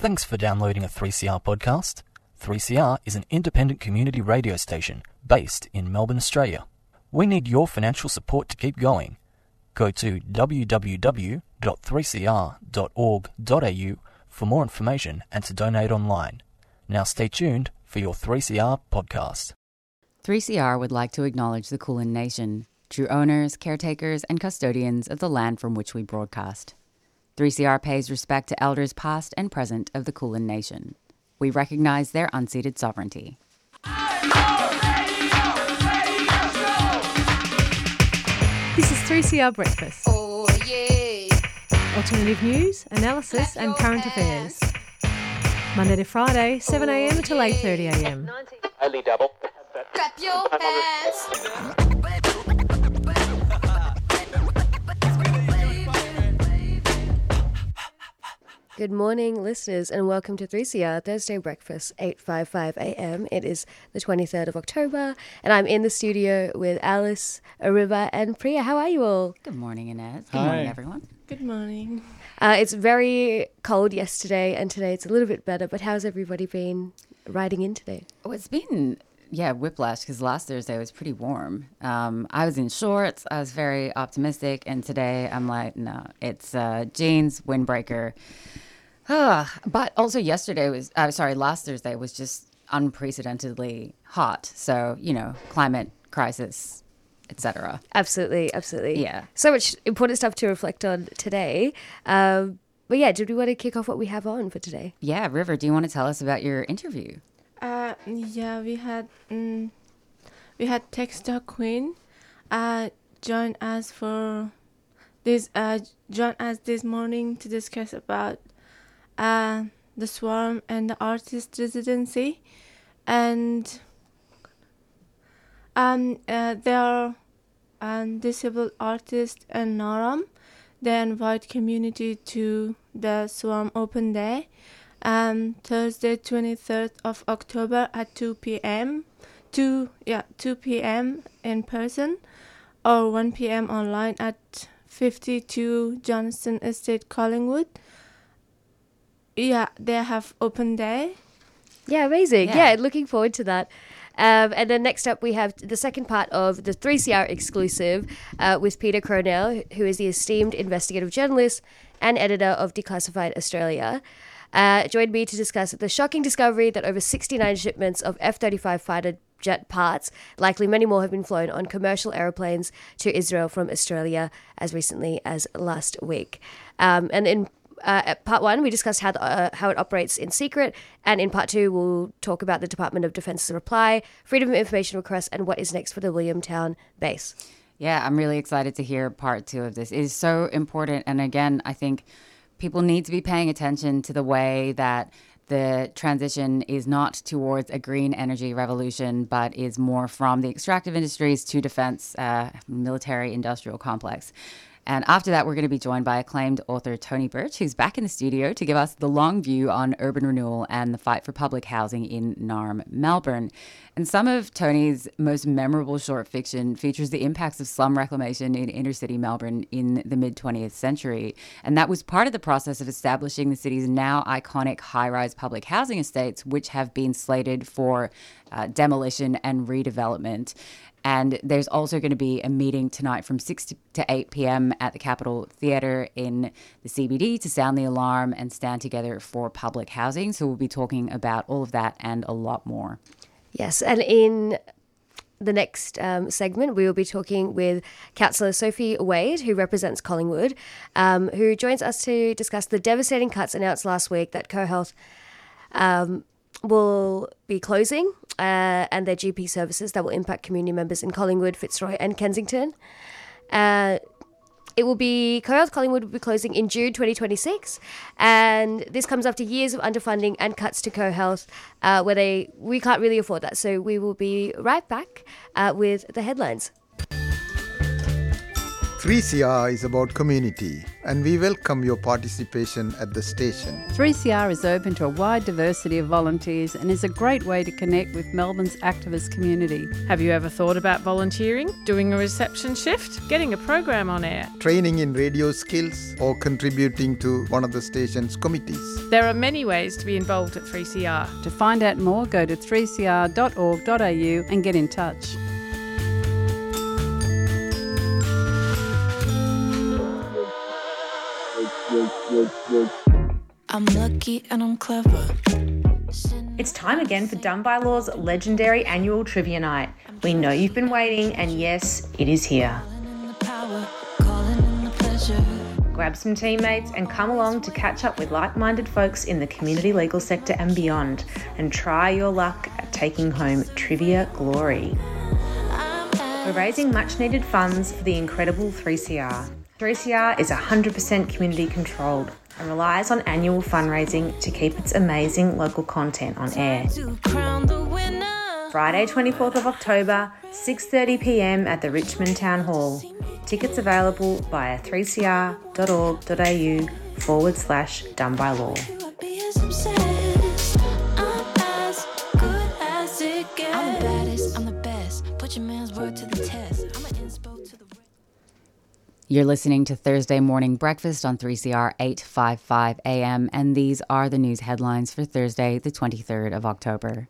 Thanks for downloading a 3CR podcast. 3CR is an independent community radio station based in Melbourne, Australia. We need your financial support to keep going. Go to www.3cr.org.au for more information and to donate online. Now stay tuned for your 3CR podcast. 3CR would like to acknowledge the Kulin Nation, true owners, caretakers, and custodians of the land from which we broadcast. 3CR pays respect to elders past and present of the Kulin Nation. We recognise their unceded sovereignty. This is 3CR Breakfast. Oh, yeah. Alternative news, analysis and current affairs. Monday to Friday, 7am till 8:30am. Only double. Clap your hands. Good morning, listeners, and welcome to 3CR Thursday Breakfast, 8:55am. It is the 23rd of October, and I'm in the studio with Alice, Ariba, and Priya. How are you all? Good morning, Inez. Good morning, everyone. Good morning. It's very cold yesterday, and today it's a little bit better, but how's everybody been riding in today? Oh, it's been, whiplash, because last Thursday was pretty warm. I was in shorts. I was very optimistic, and today I'm like, no, it's jeans, windbreaker. But also last Thursday was just unprecedentedly hot. So, climate crisis, etc. Absolutely, absolutely. Yeah. So much important stuff to reflect on today. But did we want to kick off what we have on for today? Yeah, River, do you want to tell us about your interview? We had Texter Queen join us this morning to discuss about the Swarm and the artist residency, and they are disabled artists in Naram. They invite community to the Swarm Open Day, Thursday 23rd of October at 2 p.m. 2 p.m. in person or 1 p.m. online at 52 Johnston Estate, Collingwood. Yeah, they have open day. Yeah, amazing. Yeah, looking forward to that. And then next up, we have the second part of the 3CR exclusive with Peter Cronell, who is the esteemed investigative journalist and editor of Declassified Australia. Joined me to discuss the shocking discovery that over 69 shipments of F-35 fighter jet parts, likely many more, have been flown on commercial aeroplanes to Israel from Australia as recently as last week. And in part one, we discussed how it operates in secret, and in part two, we'll talk about the Department of Defence's reply, freedom of information request, and what is next for the Williamtown base. Yeah, I'm really excited to hear part two of this. It is so important, and again, I think people need to be paying attention to the way that the transition is not towards a green energy revolution, but is more from the extractive industries to defense, military industrial complex. And after that, we're going to be joined by acclaimed author Tony Birch, who's back in the studio to give us the long view on urban renewal and the fight for public housing in Naarm, Melbourne. And some of Tony's most memorable short fiction features the impacts of slum reclamation in inner city Melbourne in the mid-20th century. And that was part of the process of establishing the city's now iconic high-rise public housing estates, which have been slated for demolition and redevelopment. And there's also going to be a meeting tonight from 6 to 8 p.m. at the Capitol Theatre in the CBD to sound the alarm and stand together for public housing. So we'll be talking about all of that and a lot more. Yes, and in the next segment, we will be talking with Councillor Sophie Wade, who represents Collingwood, who joins us to discuss the devastating cuts announced last week that CoHealth will be closing and their GP services that will impact community members in Collingwood, Fitzroy and Kensington. CoHealth Collingwood will be closing in June 2026, and this comes after years of underfunding and cuts to CoHealth where we can't really afford that. So we will be right back with the headlines. 3CR is about community, and we welcome your participation at the station. 3CR is open to a wide diversity of volunteers and is a great way to connect with Melbourne's activist community. Have you ever thought about volunteering, doing a reception shift, getting a program on air? Training in radio skills or contributing to one of the station's committees. There are many ways to be involved at 3CR. To find out more, go to 3cr.org.au and get in touch. I'm lucky and I'm clever. It's time again for Done by Law's legendary annual trivia night. We know you've been waiting, and yes, it is here. Grab some teammates and come along to catch up with like-minded folks in the community legal sector and beyond, and try your luck at taking home trivia glory. We're raising much-needed funds for the incredible 3CR. 3CR is 100% community controlled and relies on annual fundraising to keep its amazing local content on air. Friday 24th of October, 6:30pm at the Richmond Town Hall. Tickets available via 3cr.org.au/donebylaw. I'm the baddest, I'm the best. Put your man's word to the test. I'm an inspo to the... You're listening to Thursday Morning Breakfast on 3CR 855 AM, and these are the news headlines for Thursday, the 23rd of October.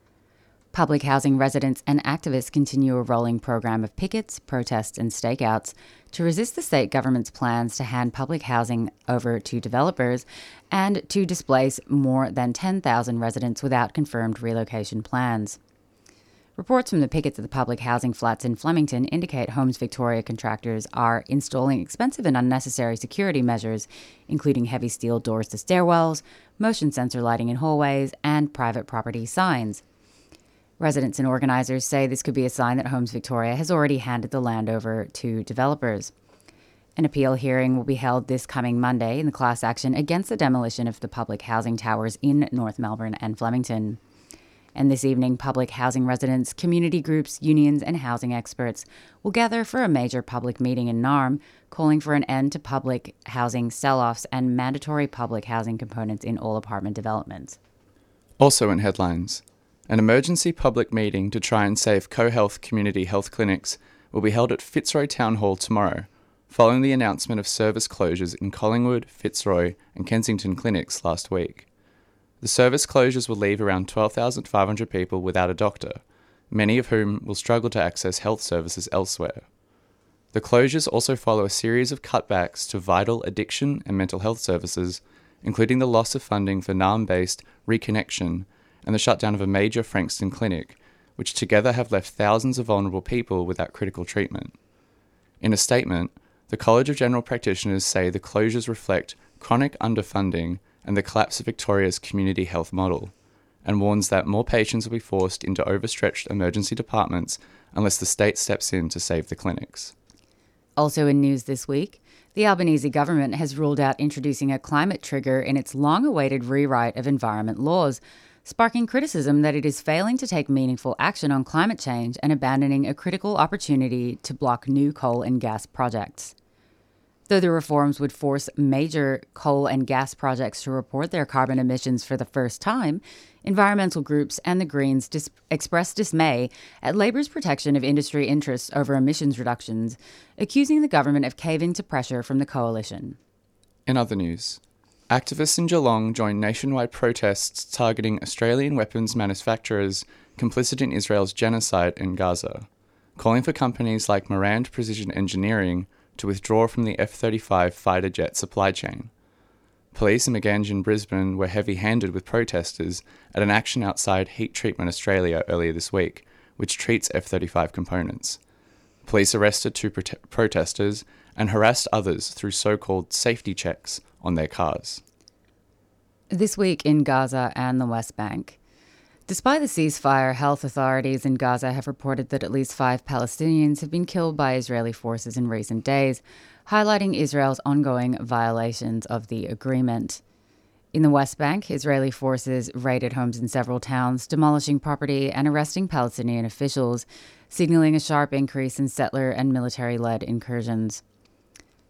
Public housing residents and activists continue a rolling program of pickets, protests, and stakeouts to resist the state government's plans to hand public housing over to developers and to displace more than 10,000 residents without confirmed relocation plans. Reports from the pickets at the public housing flats in Flemington indicate Homes Victoria contractors are installing expensive and unnecessary security measures, including heavy steel doors to stairwells, motion sensor lighting in hallways, and private property signs. Residents and organisers say this could be a sign that Homes Victoria has already handed the land over to developers. An appeal hearing will be held this coming Monday in the class action against the demolition of the public housing towers in North Melbourne and Flemington. And this evening, public housing residents, community groups, unions and housing experts will gather for a major public meeting in Narm, calling for an end to public housing sell-offs and mandatory public housing components in all apartment developments. Also in headlines, an emergency public meeting to try and save CoHealth community health clinics will be held at Fitzroy Town Hall tomorrow, following the announcement of service closures in Collingwood, Fitzroy and Kensington clinics last week. The service closures will leave around 12,500 people without a doctor, many of whom will struggle to access health services elsewhere. The closures also follow a series of cutbacks to vital addiction and mental health services, including the loss of funding for Narm-based Reconnection and the shutdown of a major Frankston clinic, which together have left thousands of vulnerable people without critical treatment. In a statement, the College of General Practitioners say the closures reflect chronic underfunding and the collapse of Victoria's community health model, and warns that more patients will be forced into overstretched emergency departments unless the state steps in to save the clinics. Also in news this week, the Albanese government has ruled out introducing a climate trigger in its long-awaited rewrite of environment laws, sparking criticism that it is failing to take meaningful action on climate change and abandoning a critical opportunity to block new coal and gas projects. Though the reforms would force major coal and gas projects to report their carbon emissions for the first time, environmental groups and the Greens expressed dismay at Labor's protection of industry interests over emissions reductions, accusing the government of caving to pressure from the coalition. In other news, activists in Geelong joined nationwide protests targeting Australian weapons manufacturers complicit in Israel's genocide in Gaza, calling for companies like Morand Precision Engineering to withdraw from the F-35 fighter jet supply chain. Police in Maganj in Brisbane were heavy-handed with protesters at an action outside Heat Treatment Australia earlier this week, which treats F-35 components. Police arrested two protesters and harassed others through so-called safety checks on their cars. This week in Gaza and the West Bank. Despite the ceasefire, health authorities in Gaza have reported that at least 5 Palestinians have been killed by Israeli forces in recent days, highlighting Israel's ongoing violations of the agreement. In the West Bank, Israeli forces raided homes in several towns, demolishing property and arresting Palestinian officials, signaling a sharp increase in settler and military-led incursions.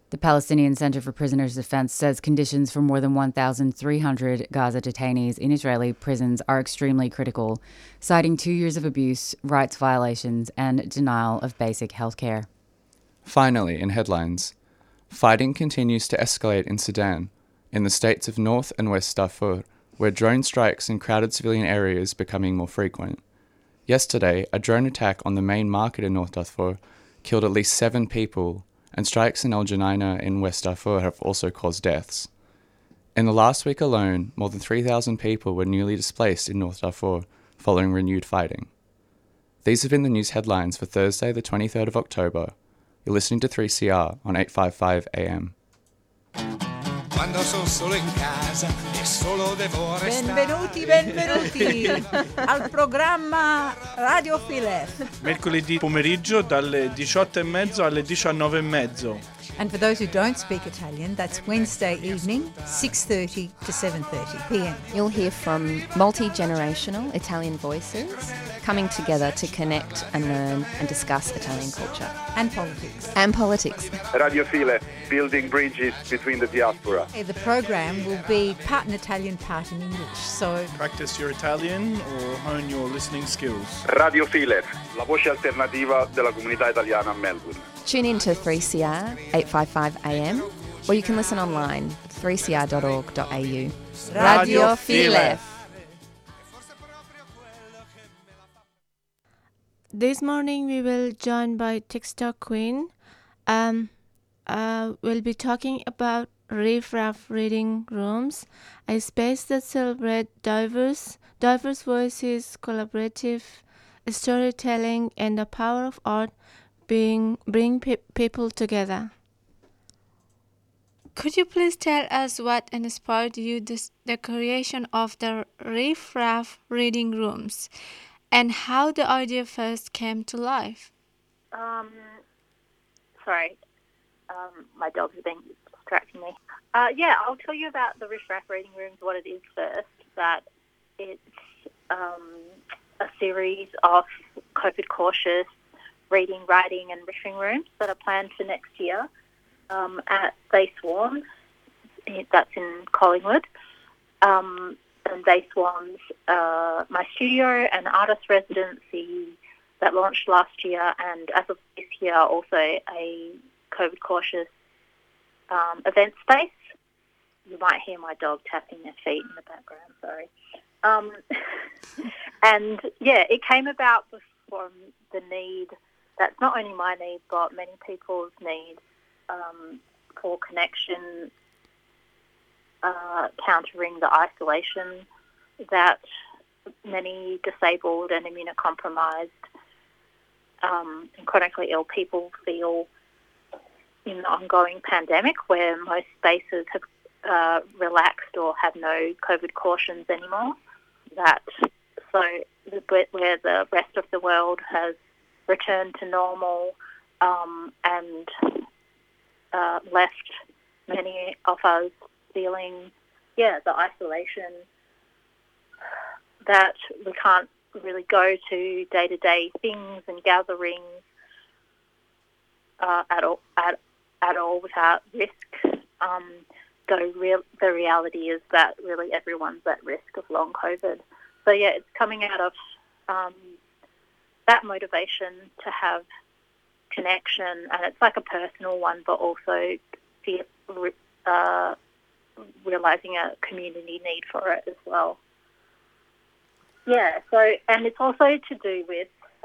The Palestinian Center for Prisoners' Defense says conditions for more than 1,300 Gaza detainees in Israeli prisons are extremely critical, citing 2 years of abuse, rights violations, and denial of basic health care. Finally, in headlines, fighting continues to escalate in Sudan, in the states of North and West Darfur, where drone strikes in crowded civilian areas becoming more frequent. Yesterday, a drone attack on the main market in North Darfur killed at least 7 people, and strikes in El Geneina in West Darfur have also caused deaths. In the last week alone, more than 3,000 people were newly displaced in North Darfur following renewed fighting. These have been the news headlines for Thursday, the 23rd of October. You're listening to 3CR on 855 AM. Benvenuti al programma Radio Philef. Mercoledì pomeriggio dalle 18:30 alle 19:30. And for those who don't speak Italian, that's Wednesday evening, 6:30 to 7:30 p.m. You'll hear from multi-generational Italian voices coming together to connect and learn and discuss Italian culture. And politics. And politics. Radio Philef, building bridges between the diaspora. The program will be part in Italian, part in English, so... Practice your Italian or hone your listening skills. Radio Philef, la voce alternativa della comunità italiana a Melbourne. Tune in to 3CR 855 AM, or you can listen online 3cr.org.au. Radio Philef. This morning we will join by TikTok Queen. We'll be talking about Riff Raff Reading Rooms, a space that celebrates diverse voices, collaborative storytelling, and the power of art bring people together. Could you please tell us what inspired you the creation of the Riff Raff Reading Rooms, and how the idea first came to life? Sorry, my dog's been distracting me. I'll tell you about the Riff Raff Reading Rooms, what it is first. That it's a series of COVID-cautious reading, writing and riffing rooms that are planned for next year at They Swans. That's in Collingwood. And They Swans, my studio and artist residency that launched last year, and as of this year also a COVID-cautious event space. You might hear my dog tapping their feet in the background, sorry. And yeah, it came about from the need, that's not only my need, but many people's need for connection, countering the isolation that many disabled and immunocompromised and chronically ill people feel in the ongoing pandemic, where most spaces have relaxed or have no COVID cautions anymore. Where the rest of the world has returned to normal and left many of us feeling, the isolation that we can't really go to day-to-day things and gatherings at all without risk. The reality is that really everyone's at risk of long COVID. So it's coming out of that motivation to have connection, and it's like a personal one, but also realising a community need for it as well. And it's also to do with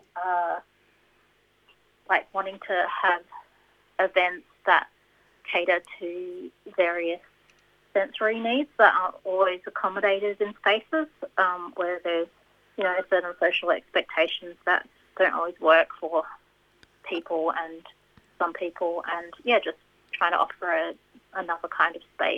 wanting to have events that cater to various sensory needs that aren't always accommodated in spaces, where there's certain social expectations that don't always work for people and some people, and just trying to offer another kind of space.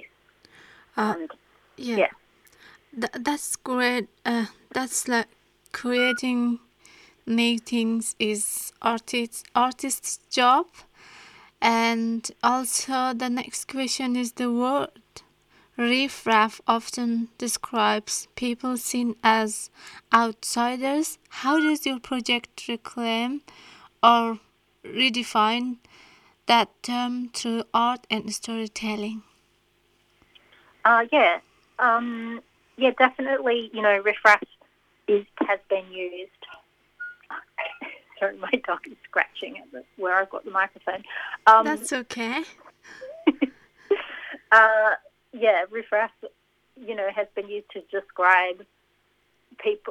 That's great. That's like creating new things is artist's job. And also the next question is the word Riff Raff often describes people seen as outsiders. How does your project reclaim or redefine that term through art and storytelling? Yeah, definitely. You know, riffraff has been used. Sorry, my dog is scratching at where I've got the microphone. That's okay. Riffraff, you know, has been used to describe people,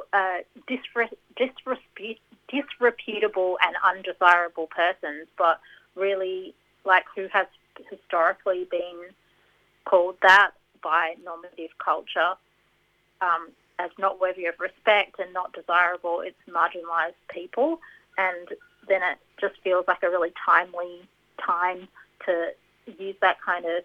disreputable and undesirable persons, but really, like, who has historically been called that by normative culture as not worthy of respect and not desirable. It's marginalised people, and then it just feels like a really timely time to use that kind of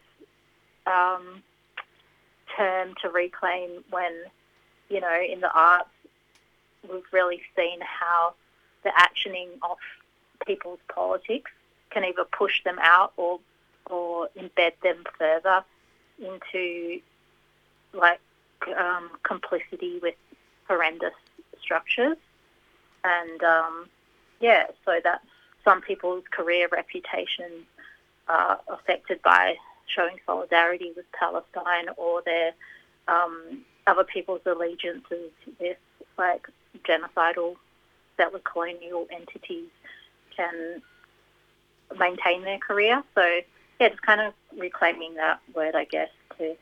term to reclaim when, you know, in the arts we've really seen how the actioning of people's politics can either push them out or embed them further into, like, complicity with horrendous structures. And, so that some people's career reputations are affected by showing solidarity with Palestine, or their other people's allegiances with, like, genocidal settler colonial entities can maintain their career. So, just kind of reclaiming that word, I guess, to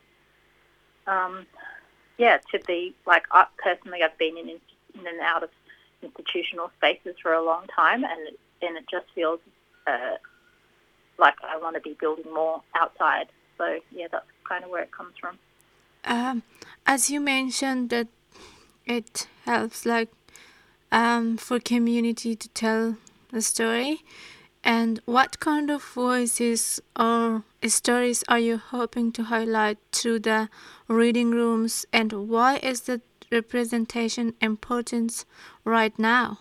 be, like, personally I've been in and out of institutional spaces for a long time, and it just feels like I want to be building more outside. So, that's kind of where it comes from. As you mentioned that it helps, like, for community to tell the story, and what kind of voices or stories are you hoping to highlight through the reading rooms, and why is the representation important right now?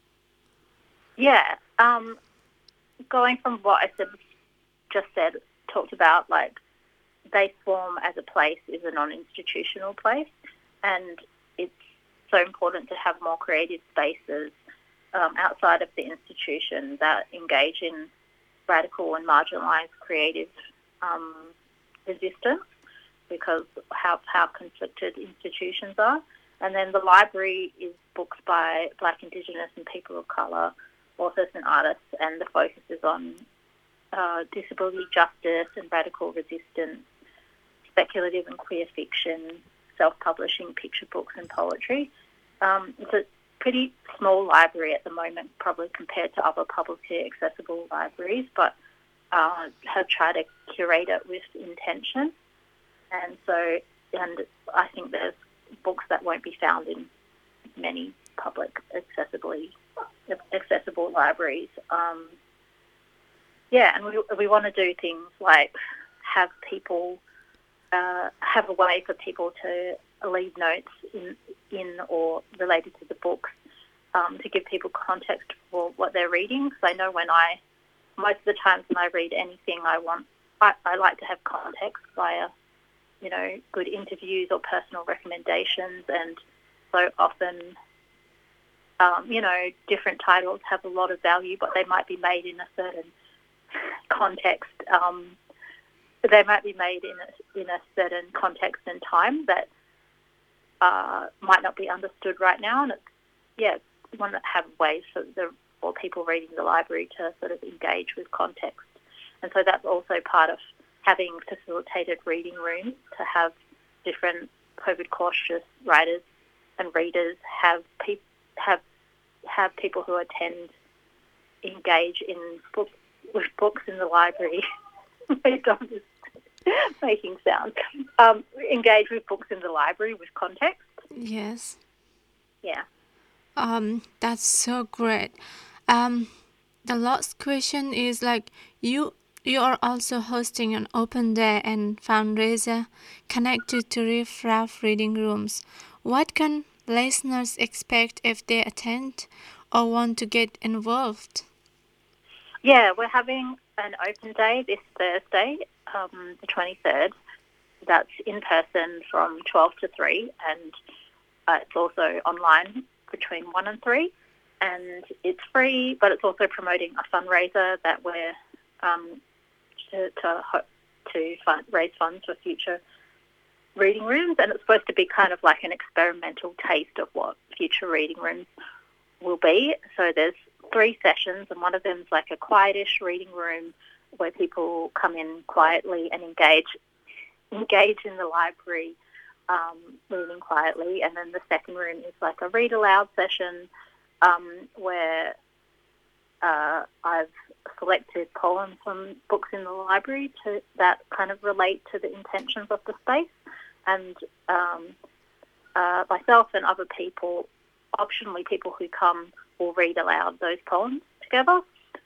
Going from what I talked about, like, They Swarm as a place is a non-institutional place, and it's so important to have more creative spaces outside of the institution that engage in radical and marginalised creative resistance, because how conflicted institutions are. And then the library is books by Black, Indigenous and people of colour, authors and artists, and the focus is on disability justice and radical resistance, speculative and queer fiction, self-publishing picture books and poetry. It's a pretty small library at the moment, probably compared to other publicly accessible libraries, but have tried to curate it with intention. And I think there's books that won't be found in many public accessible libraries. And we want to do things like have people have a way for people to leave notes in or related to the books to give people context for what they're reading. So I know most of the times when I read anything, I like to have context via, you know, good interviews or personal recommendations. And so often, different titles have a lot of value, but they might be made in a certain context. They might be made in a certain context and time that might not be understood right now. And we want to have ways for people reading the library to sort of engage with context. And so that's also part of having facilitated reading rooms, to have different COVID-cautious writers and readers have people who attend engage with books in the library. My dog is making sound. Engage with books in the library with context. Yes. Yeah. That's so great. The last question is, like, you are also hosting an open day and fundraiser connected to Riffraff reading rooms. What can listeners expect if they attend or want to get involved? Yeah, we're having an open day this Thursday, the 23rd. That's in person from 12 to 3, and it's also online between 1 and 3. And it's free, but it's also promoting a fundraiser that we're raise funds for future reading rooms, and it's supposed to be kind of like an experimental taste of what future reading rooms will be. So there's 3 sessions, and one of them is like a quietish reading room where people come in quietly and engage in the library, reading quietly. And then the second room is like a read aloud session where I've selected poems from books in the library that kind of relate to the intentions of the space, and myself and other people, optionally people who come, will read aloud those poems together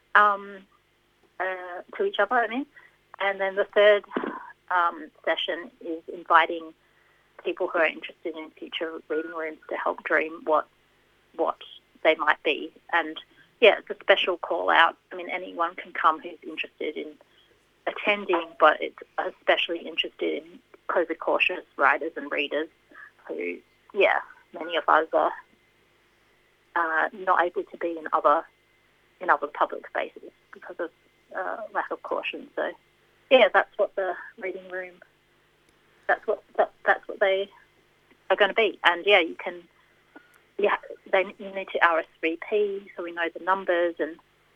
to each other, And then the third session is inviting people who are interested in future reading rooms to help dream what they might be. And yeah, it's a special call out. Anyone can come who's interested in attending, but it's especially interested in COVID cautious writers and readers who, many of us are not able to be in other public spaces because of lack of caution. So that's what the reading room. That's what they are going to be. And you can. Yeah, you need to RSVP so we know the numbers, and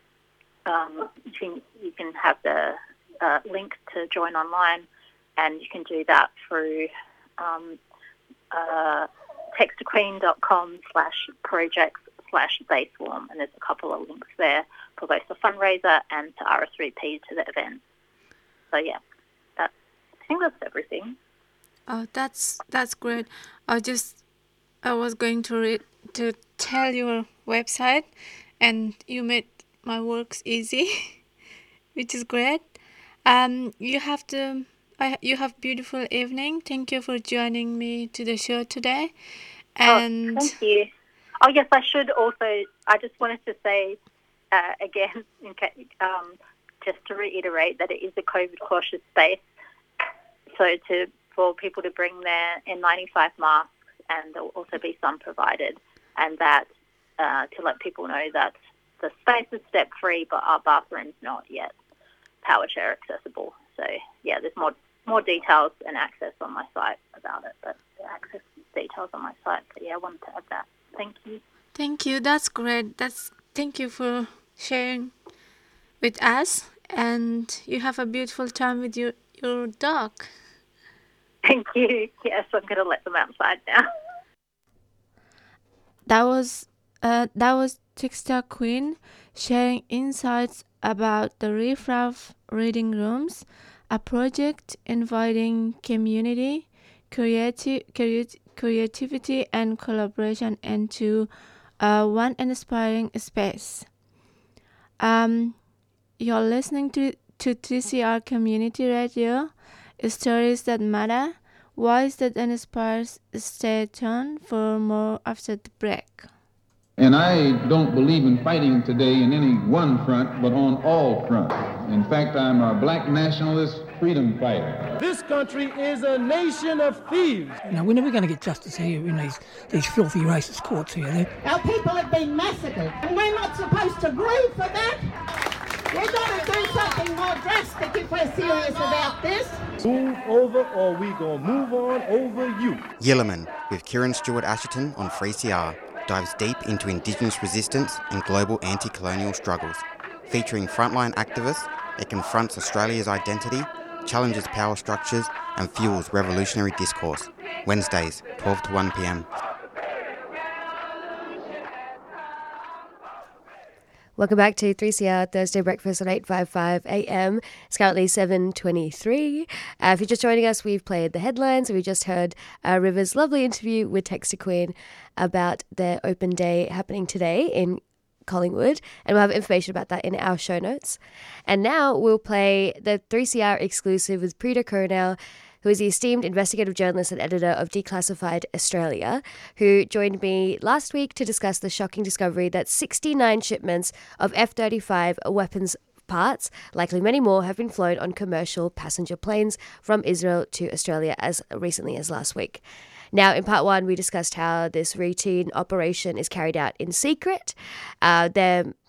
you can have the link to join online, and you can do that through texttoqueen.com/projects/Bayswarm, and there's a couple of links there for both the fundraiser and to RSVP to the event. So I think that's everything. Oh, that's great. I was going to tell your website, and you made my works easy, which is great. You have beautiful evening. Thank you for joining me to the show today. And thank you. Oh yes, I should also. I just wanted to say again, just to reiterate that it is a COVID cautious space. So for people to bring their N95 masks, and there will also be some provided, and that to let people know that the space is step-free, but our bathroom's not yet power share accessible. So there's more details and access on my site about it, but the access details on my site. But I wanted to add that. Thank you. Thank you. That's great. Thank you for sharing with us, and you have a beautiful time with your dog. Thank you. Yes, I'm going to let them outside now. That was Textile Queen sharing insights about the Riff Raff Reading Rooms, a project inviting community, creativity and collaboration into one inspiring space. You're listening to 3CR Community Radio, stories that matter, voice that inspires. Stay tuned for more after the break. And I don't believe in fighting today in any one front, but on all fronts. In fact, I'm a black nationalist freedom fighter. This country is a nation of thieves. We're never going to get justice here in these filthy racist courts here. Our people have been massacred, and we're not supposed to grieve for that. We've got to do something more drastic if we're serious about this. Move over, or we gonna move on over you. Yilliman with Kieran Stewart Asherton on 3CR dives deep into Indigenous resistance and global anti-colonial struggles. Featuring frontline activists, it confronts Australia's identity, challenges power structures and fuels revolutionary discourse. Wednesdays, 12 to 1 p.m. Welcome back to 3CR Thursday Breakfast on 855 AM. It's currently 7:23. If you're just joining us, we've played the headlines. We just heard River's lovely interview with Texture Queen about their open day happening today in Collingwood, and we'll have information about that in our show notes. And now we'll play the 3CR exclusive with Peter Cornell, who is the esteemed investigative journalist and editor of Declassified Australia, who joined me last week to discuss the shocking discovery that 69 shipments of F-35 weapons parts, likely many more, have been flown on commercial passenger planes from Israel to Australia as recently as last week. Now, in part one, we discussed how this routine operation is carried out in secret.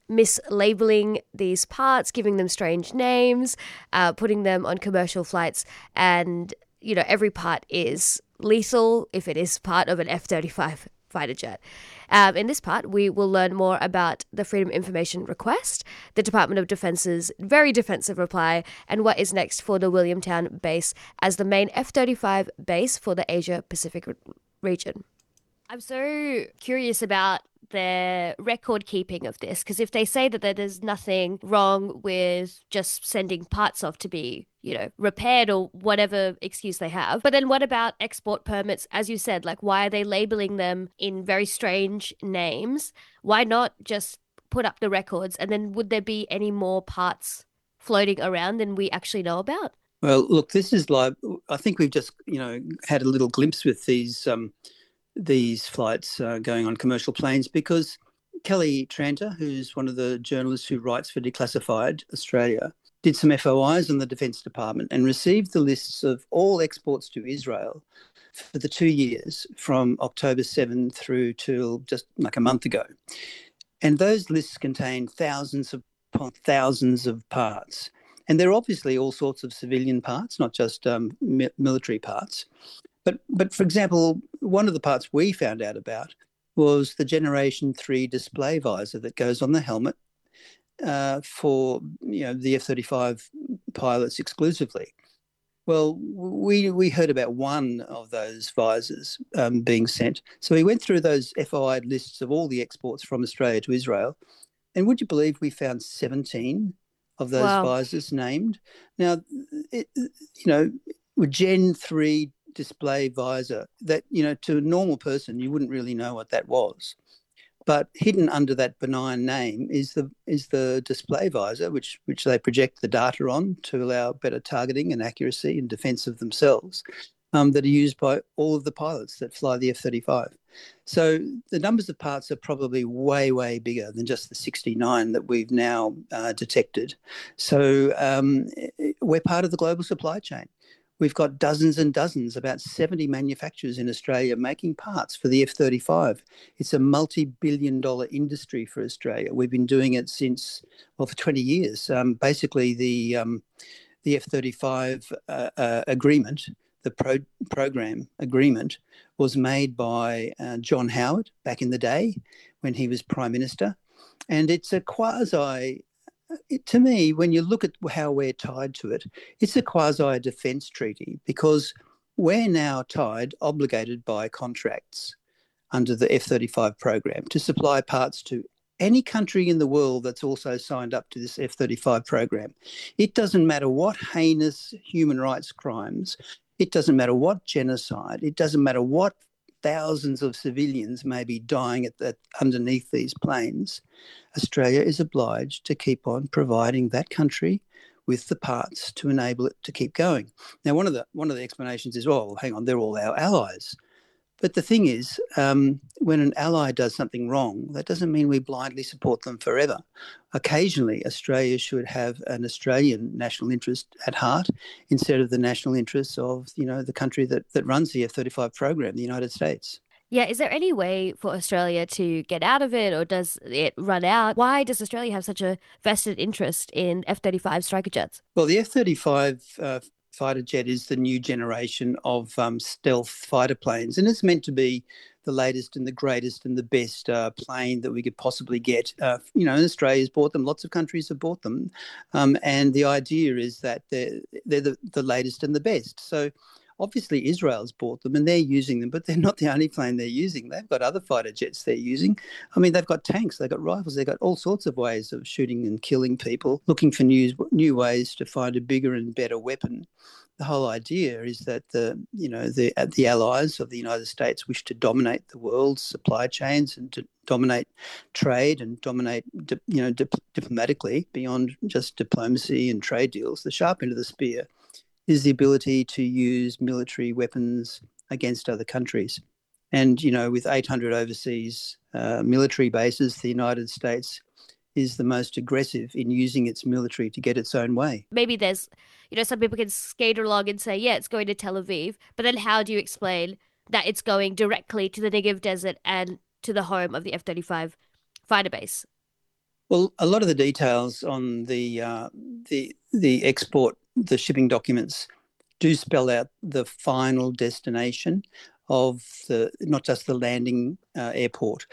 mislabeling these parts, giving them strange names, putting them on commercial flights, and, you know, every part is lethal if it is part of an F-35 fighter jet. In this part, we will learn more about the Freedom of Information request, the Department of Defence's very defensive reply, and what is next for the Williamtown base as the main F-35 base for the Asia-Pacific region. I'm so curious about the record keeping of this, because if they say that there's nothing wrong with just sending parts off to be, you know, repaired or whatever excuse they have, but then what about export permits? As you said, like, why are they labeling them in very strange names? Why not just put up the records, and then would there be any more parts floating around than we actually know about? Well, look, this is like, I think we've just, had a little glimpse with these flights going on commercial planes, because Kelly Tranter, who's one of the journalists who writes for Declassified Australia, did some FOIs on the Defence Department and received the lists of all exports to Israel for the 2 years from October 7 through till just like a month ago. And those lists contain thousands upon thousands of parts. And they're obviously all sorts of civilian parts, not just military parts. But for example, one of the parts we found out about was the Generation 3 display visor that goes on the helmet for the F-35 pilots exclusively. Well, we heard about one of those visors being sent. So we went through those FOI lists of all the exports from Australia to Israel, and would you believe we found 17 of those visors named? Now, with Gen 3 display visor, that, to a normal person, you wouldn't really know what that was. But hidden under that benign name is the display visor, which they project the data on to allow better targeting and accuracy and defence of themselves, that are used by all of the pilots that fly the F-35. So the numbers of parts are probably way, way bigger than just the 69 that we've now detected. So we're part of the global supply chain. We've got dozens and dozens, about 70 manufacturers in Australia making parts for the F-35. It's a multi-billion-dollar industry for Australia. We've been doing it for 20 years. Basically, the F-35 agreement, the program agreement, was made by John Howard back in the day when he was Prime Minister. And it's a to me, when you look at how we're tied to it, it's a quasi-defence treaty, because we're now obligated by contracts under the F-35 program to supply parts to any country in the world that's also signed up to this F-35 program. It doesn't matter what heinous human rights crimes, it doesn't matter what genocide, it doesn't matter what thousands of civilians may be dying underneath these planes. Australia is obliged to keep on providing that country with the parts to enable it to keep going. Now, one of the explanations is, well, hang on, they're all our allies. But the thing is, when an ally does something wrong, that doesn't mean we blindly support them forever. Occasionally, Australia should have an Australian national interest at heart instead of the national interests of, the country that runs the F-35 program, the United States. Yeah, is there any way for Australia to get out of it, or does it run out? Why does Australia have such a vested interest in F-35 Striker jets? Well, the F-35 fighter jet is the new generation of stealth fighter planes, and it's meant to be the latest and the greatest and the best plane that we could possibly get. Australia's bought them, lots of countries have bought them, and the idea is that they're the latest and the best. So obviously Israel's bought them and they're using them, but they're not the only plane they're using. They've got other fighter jets they're using. I mean, they've got tanks, they've got rifles, they've got all sorts of ways of shooting and killing people, looking for new ways to find a bigger and better weapon. The whole idea is that the allies of the United States wish to dominate the world's supply chains and to dominate trade and dominate, diplomatically beyond just diplomacy and trade deals. The sharp end of the spear is the ability to use military weapons against other countries. And, with 800 overseas military bases, the United States is the most aggressive in using its military to get its own way. Maybe there's, some people can skate along and say, yeah, it's going to Tel Aviv, but then how do you explain that it's going directly to the Negev Desert and to the home of the F-35 fighter base? Well, a lot of the details on the export, the shipping documents, do spell out the final destination of not just the landing airport.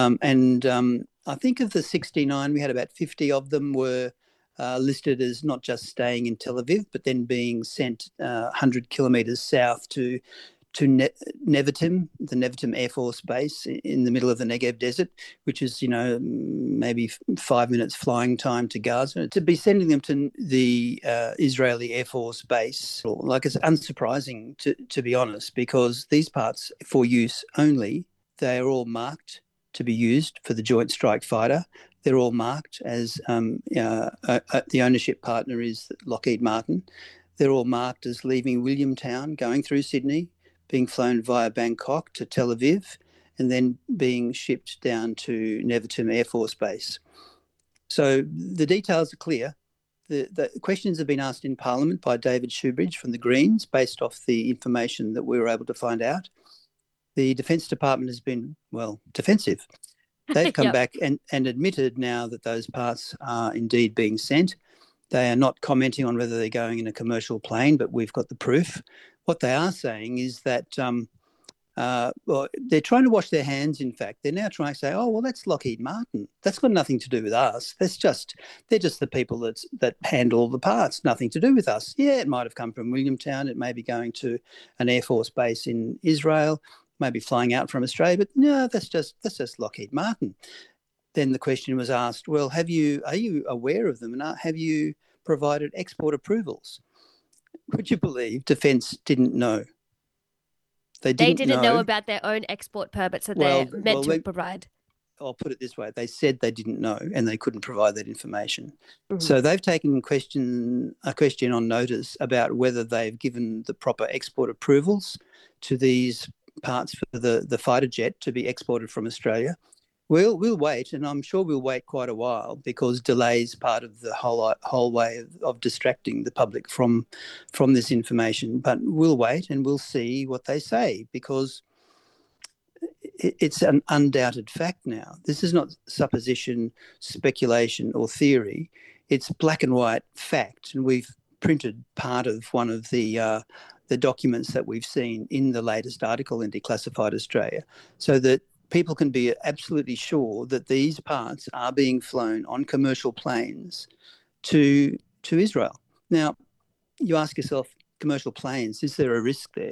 I think of the 69, we had about 50 of them were listed as not just staying in Tel Aviv, but then being sent 100 kilometres south to Nevatim, the Nevatim Air Force Base in the middle of the Negev Desert, which is, maybe 5 minutes flying time to Gaza. To be sending them to the Israeli Air Force Base, it's unsurprising, to be honest, because these parts for use only, they are all marked to be used for the Joint Strike Fighter. They're all marked as the ownership partner is Lockheed Martin. They're all marked as leaving Williamtown, going through Sydney, being flown via Bangkok to Tel Aviv, and then being shipped down to Nevatim Air Force Base. So the details are clear. The questions have been asked in Parliament by David Shoebridge from the Greens based off the information that we were able to find out. The Defence Department has been, defensive. They've come back and admitted now that those parts are indeed being sent. They are not commenting on whether they're going in a commercial plane, but we've got the proof. What they are saying is that they're trying to wash their hands, in fact. They're now trying to say, that's Lockheed Martin. That's got nothing to do with us. They're just the people that handle the parts, nothing to do with us. Yeah, it might have come from Williamtown. It may be going to an Air Force base in Israel, maybe flying out from Australia, but no, that's just Lockheed Martin. Then the question was asked, well, are you aware of them, and have you provided export approvals? Would you believe Defence didn't know? They didn't know about their own export permits that they're meant to provide. I'll put it this way. They said they didn't know and they couldn't provide that information. Mm-hmm. So they've taken a question on notice about whether they've given the proper export approvals to these parts for the fighter jet to be exported from Australia. We'll wait, and I'm sure we'll wait quite a while because delay is part of the whole way of distracting the public from this information. But we'll wait and we'll see what they say because it's an undoubted fact now. This is not supposition, speculation or theory. It's black and white fact, and we've printed part of one of the documents that we've seen in the latest article in Declassified Australia, so that people can be absolutely sure that these parts are being flown on commercial planes to Israel. Now, you ask yourself, commercial planes, is there a risk there?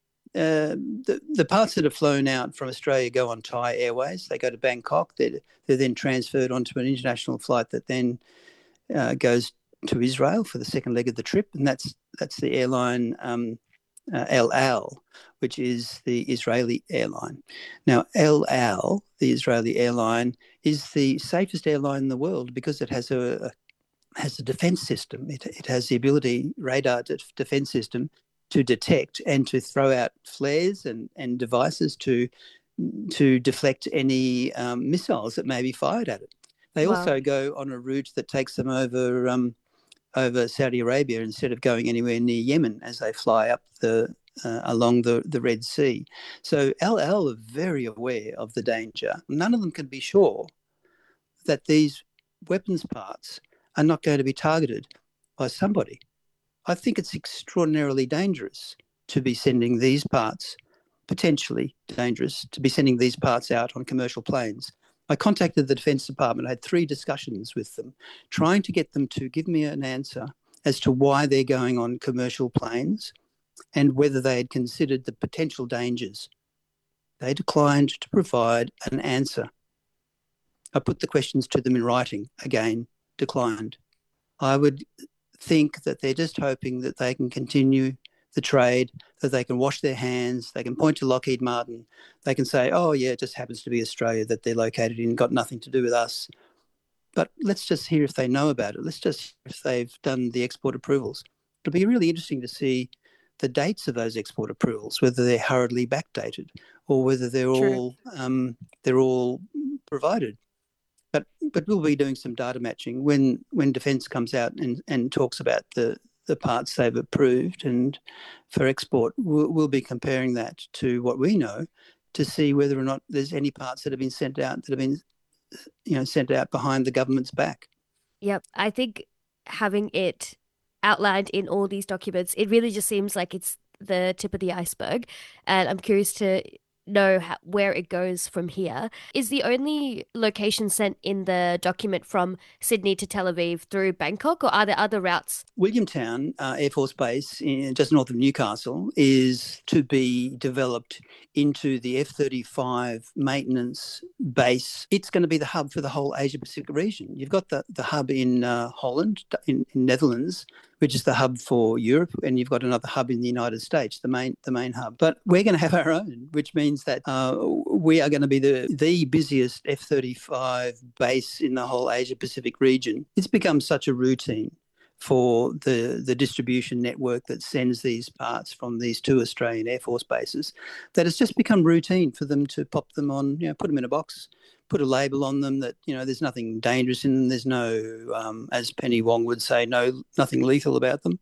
The parts that are flown out from Australia go on Thai Airways. They go to Bangkok. They're then transferred onto an international flight that then goes to Israel for the second leg of the trip, and that's the airline El Al, which is the Israeli airline. Now, El Al, the Israeli airline, is the safest airline in the world because it has a defence system. It has the ability, radar defence system, to detect and to throw out flares and devices to deflect any missiles that may be fired at it. They also go on a route that takes them over Saudi Arabia instead of going anywhere near Yemen as they fly up along the Red Sea. So El Al are very aware of the danger. None of them can be sure that these weapons parts are not going to be targeted by somebody. I think it's extraordinarily dangerous to be sending these parts, potentially dangerous, to be sending these parts out on commercial planes. I contacted the Defence Department. I had 3 discussions with them, trying to get them to give me an answer as to why they're going on commercial planes and whether they had considered the potential dangers. They declined to provide an answer. I put the questions to them in writing, again, declined. I would think that they're just hoping that they can continue the trade, that they can wash their hands, they can point to Lockheed Martin, they can say, oh yeah, it just happens to be Australia that they're located in, got nothing to do with us. But let's just hear if they know about it. Let's just hear if they've done the export approvals. It'll be really interesting to see the dates of those export approvals, whether they're hurriedly backdated or whether they're all provided. But we'll be doing some data matching when Defence comes out and talks about the parts they've approved and for export. We'll be comparing that to what we know to see whether or not there's any parts that have been sent out that have been sent out behind the government's back. Yep. I think having it outlined in all these documents, it really just seems like it's the tip of the iceberg. And I'm curious to know where it goes from here. Is the only location sent in the document from Sydney to Tel Aviv through Bangkok, or are there other routes? Williamtown Air Force Base, just north of Newcastle, is to be developed into the F-35 maintenance base. It's going to be the hub for the whole Asia-Pacific region. You've got the hub in Holland, in Netherlands, which is the hub for Europe, and you've got another hub in the United States, the main hub. But we're going to have our own, which means that we are going to be the busiest F-35 base in the whole Asia-Pacific region. It's become such a routine for the distribution network that sends these parts from these two Australian Air Force bases that it's just become routine for them to pop them on, put them in a box, put a label on them that, there's nothing dangerous in them. There's no, as Penny Wong would say, nothing lethal about them.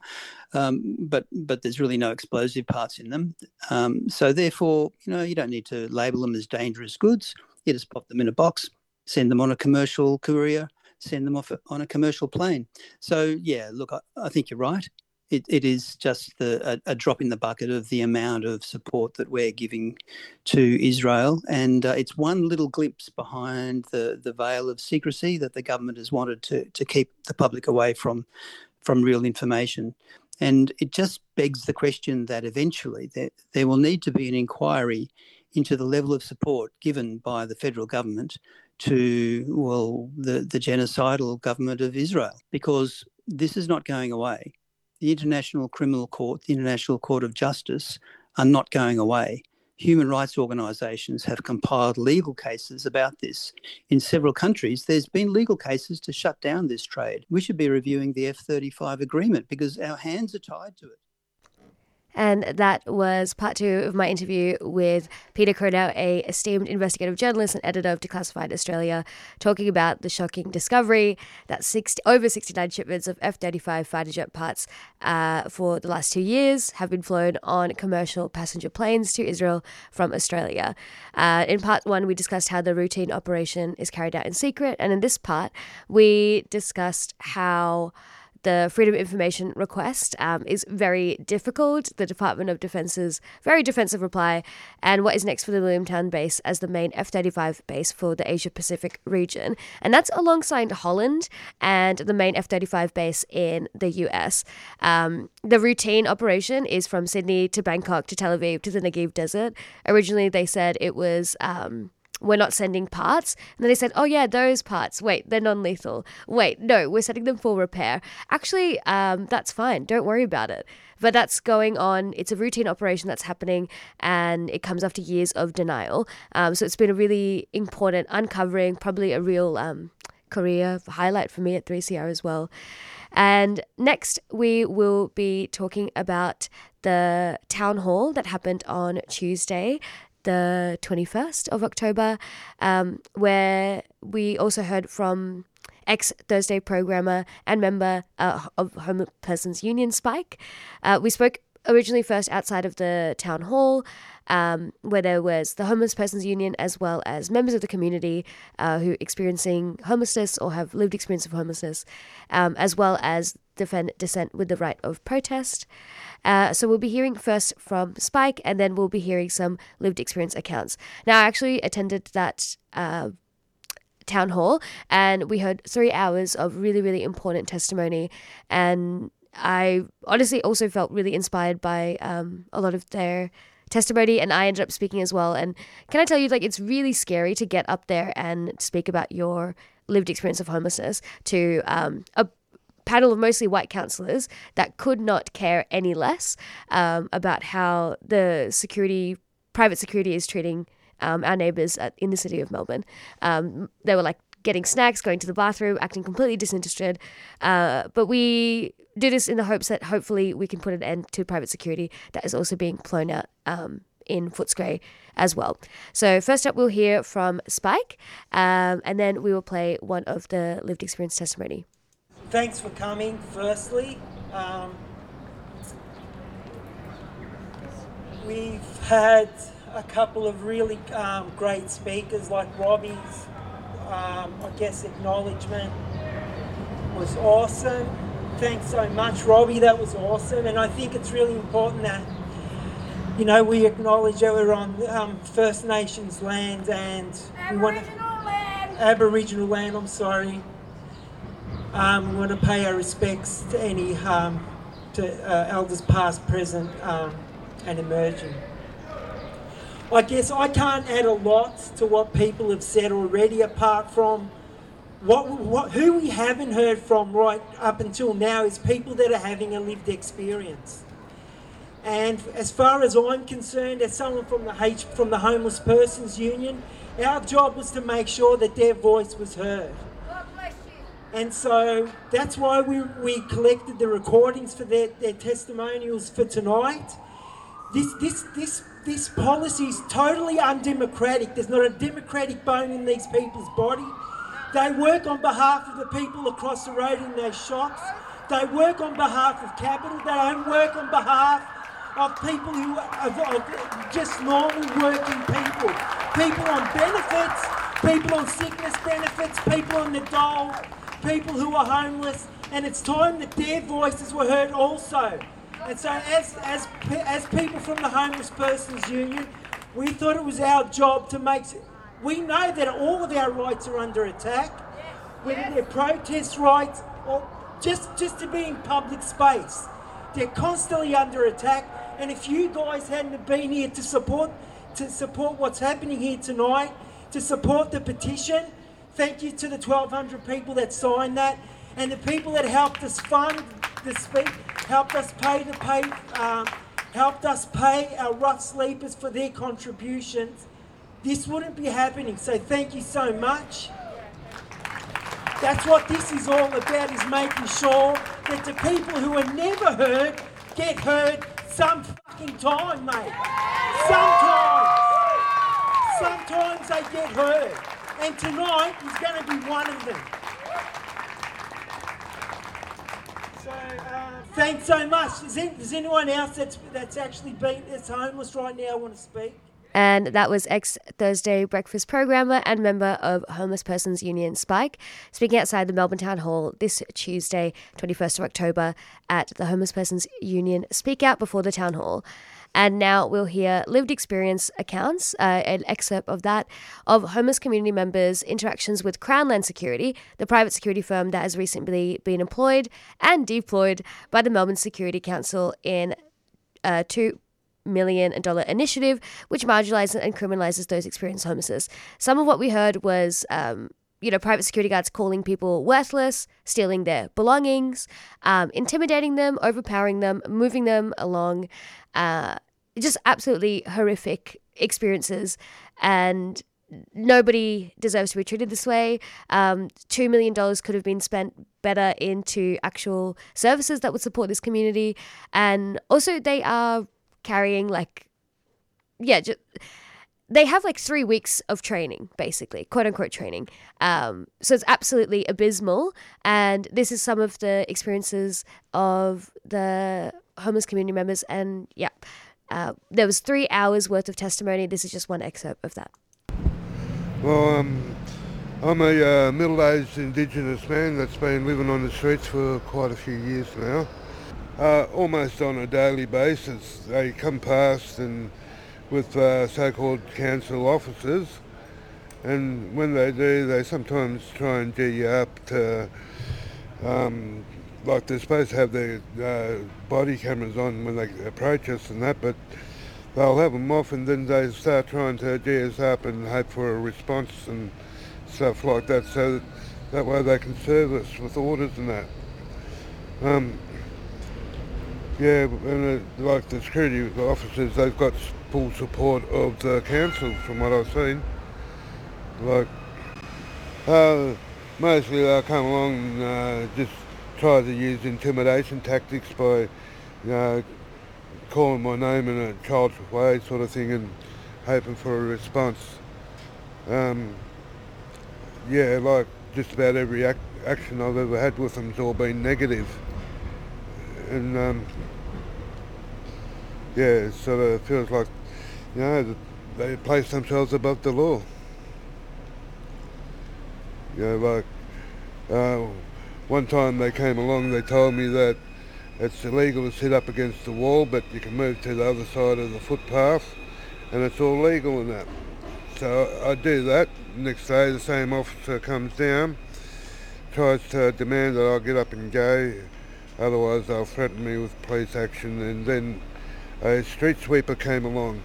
But there's really no explosive parts in them. So therefore, you don't need to label them as dangerous goods. You just pop them in a box, send them on a commercial courier, send them off on a commercial plane. So, yeah, look, I think you're right. It is just a drop in the bucket of the amount of support that we're giving to Israel. And it's one little glimpse behind the veil of secrecy that the government has wanted to keep the public away from real information. And it just begs the question that eventually there will need to be an inquiry into the level of support given by the federal government to, the genocidal government of Israel, because this is not going away. The International Criminal Court, the International Court of Justice are not going away. Human rights organisations have compiled legal cases about this. In several countries, there's been legal cases to shut down this trade. We should be reviewing the F-35 agreement because our hands are tied to it. And that was part 2 of my interview with Peter Cronau, a esteemed investigative journalist and editor of Declassified Australia, talking about the shocking discovery that over 69 shipments of F-35 fighter jet parts for the last 2 years have been flown on commercial passenger planes to Israel from Australia. In part 1, we discussed how the routine operation is carried out in secret. And in this part, we discussed how the Freedom of Information request is very difficult, the Department of Defence's very defensive reply, and what is next for the Williamtown base as the main F-35 base for the Asia-Pacific region. And that's alongside Holland and the main F-35 base in the US. The routine operation is from Sydney to Bangkok to Tel Aviv to the Negev Desert. Originally, they said it was we're not sending parts. And then they said, oh yeah, those parts, wait, they're non-lethal. Wait, no, we're sending them for repair. Actually, that's fine. Don't worry about it. But that's going on. It's a routine operation that's happening, and it comes after years of denial. So it's been a really important uncovering, probably a real career highlight for me at 3CR as well. And next, we will be talking about the town hall that happened on Tuesday, the 21st of October, where we also heard from ex-Thursday programmer and member of Homeless Persons Union, Spike. We spoke originally first outside of the town hall, where there was the Homeless Persons Union as well as members of the community who are experiencing homelessness or have lived experience of homelessness, as well as defend dissent with the right of protest. So we'll be hearing first from Spike, and then we'll be hearing some lived experience accounts. Now, I actually attended that town hall, and we heard 3 hours of really, really important testimony, and I honestly also felt really inspired by a lot of their testimony, and I ended up speaking as well. And can I tell you, it's really scary to get up there and speak about your lived experience of homelessness to a panel of mostly white councillors that could not care any less about how the private security is treating our neighbours in the city of Melbourne. They were getting snacks, going to the bathroom, acting completely disinterested. But we do this in the hopes that hopefully we can put an end to private security that is also being flown out in Footscray as well. So first up, we'll hear from Spike, and then we will play one of the lived experience testimony. Thanks for coming, firstly. We've had a couple of really great speakers like Robbie's I guess, acknowledgement was awesome. Thanks so much, Robbie. That was awesome. And I think it's really important that, you know, we acknowledge that we're on First Nations land and Aboriginal land, I'm sorry. We want to pay our respects to any to elders past, present, and emerging. I guess I can't add a lot to what people have said already, apart from who we haven't heard from right up until now is people that are having a lived experience. And as far as I'm concerned, as someone from the Homeless Persons Union, our job was to make sure that their voice was heard. And so that's why we collected the recordings for their testimonials for tonight. This policy is totally undemocratic. There's not a democratic bone in these people's body. They work on behalf of the people across the road in those shops. They work on behalf of capital. They don't work on behalf of people who are just normal working people. People on benefits, people on sickness benefits, people on the dole, people who are homeless. And it's time that their voices were heard also. And so as people from the Homeless Persons Union, we thought it was our job to make... We know that all of our rights are under attack, whether they're protest rights or just to be in public space. They're constantly under attack. And if you guys hadn't been here to support what's happening here tonight, to support the petition, thank you to the 1,200 people that signed that, and the people that helped us fund the speech, helped us pay our rough sleepers for their contributions. This wouldn't be happening. So thank you so much. That's what this is all about, is making sure that the people who are never heard get heard some fucking time, mate. Sometimes they get heard. And tonight is going to be one of them. So, thanks so much. Does anyone else that's actually that's homeless right now want to speak? And that was ex-Thursday Breakfast programmer and member of Homeless Persons Union Spike, speaking outside the Melbourne Town Hall this Tuesday, 21st of October, at the Homeless Persons Union Speak Out before the Town Hall. And now we'll hear lived experience accounts, an excerpt of that, of homeless community members' interactions with Crownland Security, the private security firm that has recently been employed and deployed by the Melbourne Security Council in $2 million initiative, which marginalises and criminalises those experiencing homelessness. Some of what we heard was, private security guards calling people worthless, stealing their belongings, intimidating them, overpowering them, moving them along, just absolutely horrific experiences. And nobody deserves to be treated this way. $2 million could have been spent better into actual services that would support this community. And also they are carrying they have 3 weeks of training, basically, quote unquote training. So it's absolutely abysmal. And this is some of the experiences of the homeless community members. And there was 3 hours worth of testimony. This is just one excerpt of that. Well, I'm a middle-aged Indigenous man that's been living on the streets for quite a few years now. Almost on a daily basis, they come past and with so-called council officers, and when they do, they sometimes try and G you up to, they're supposed to have their body cameras on when they approach us and that, but they'll have them off and then they start trying to G us up and hope for a response and stuff like that, so that way they can serve us with orders and that. And the security officers, they've got full support of the council from what I've seen. Mostly they'll come along and just try to use intimidation tactics by calling my name in a childish way sort of thing and hoping for a response. Just about every action I've ever had with them's all been negative. And it sort of feels like, they place themselves above the law. One time they came along, they told me that it's illegal to sit up against the wall, but you can move to the other side of the footpath, and it's all legal and that. So I do that. Next day the same officer comes down, tries to demand that I'll get up and go, otherwise they'll threaten me with police action. And then a street sweeper came along.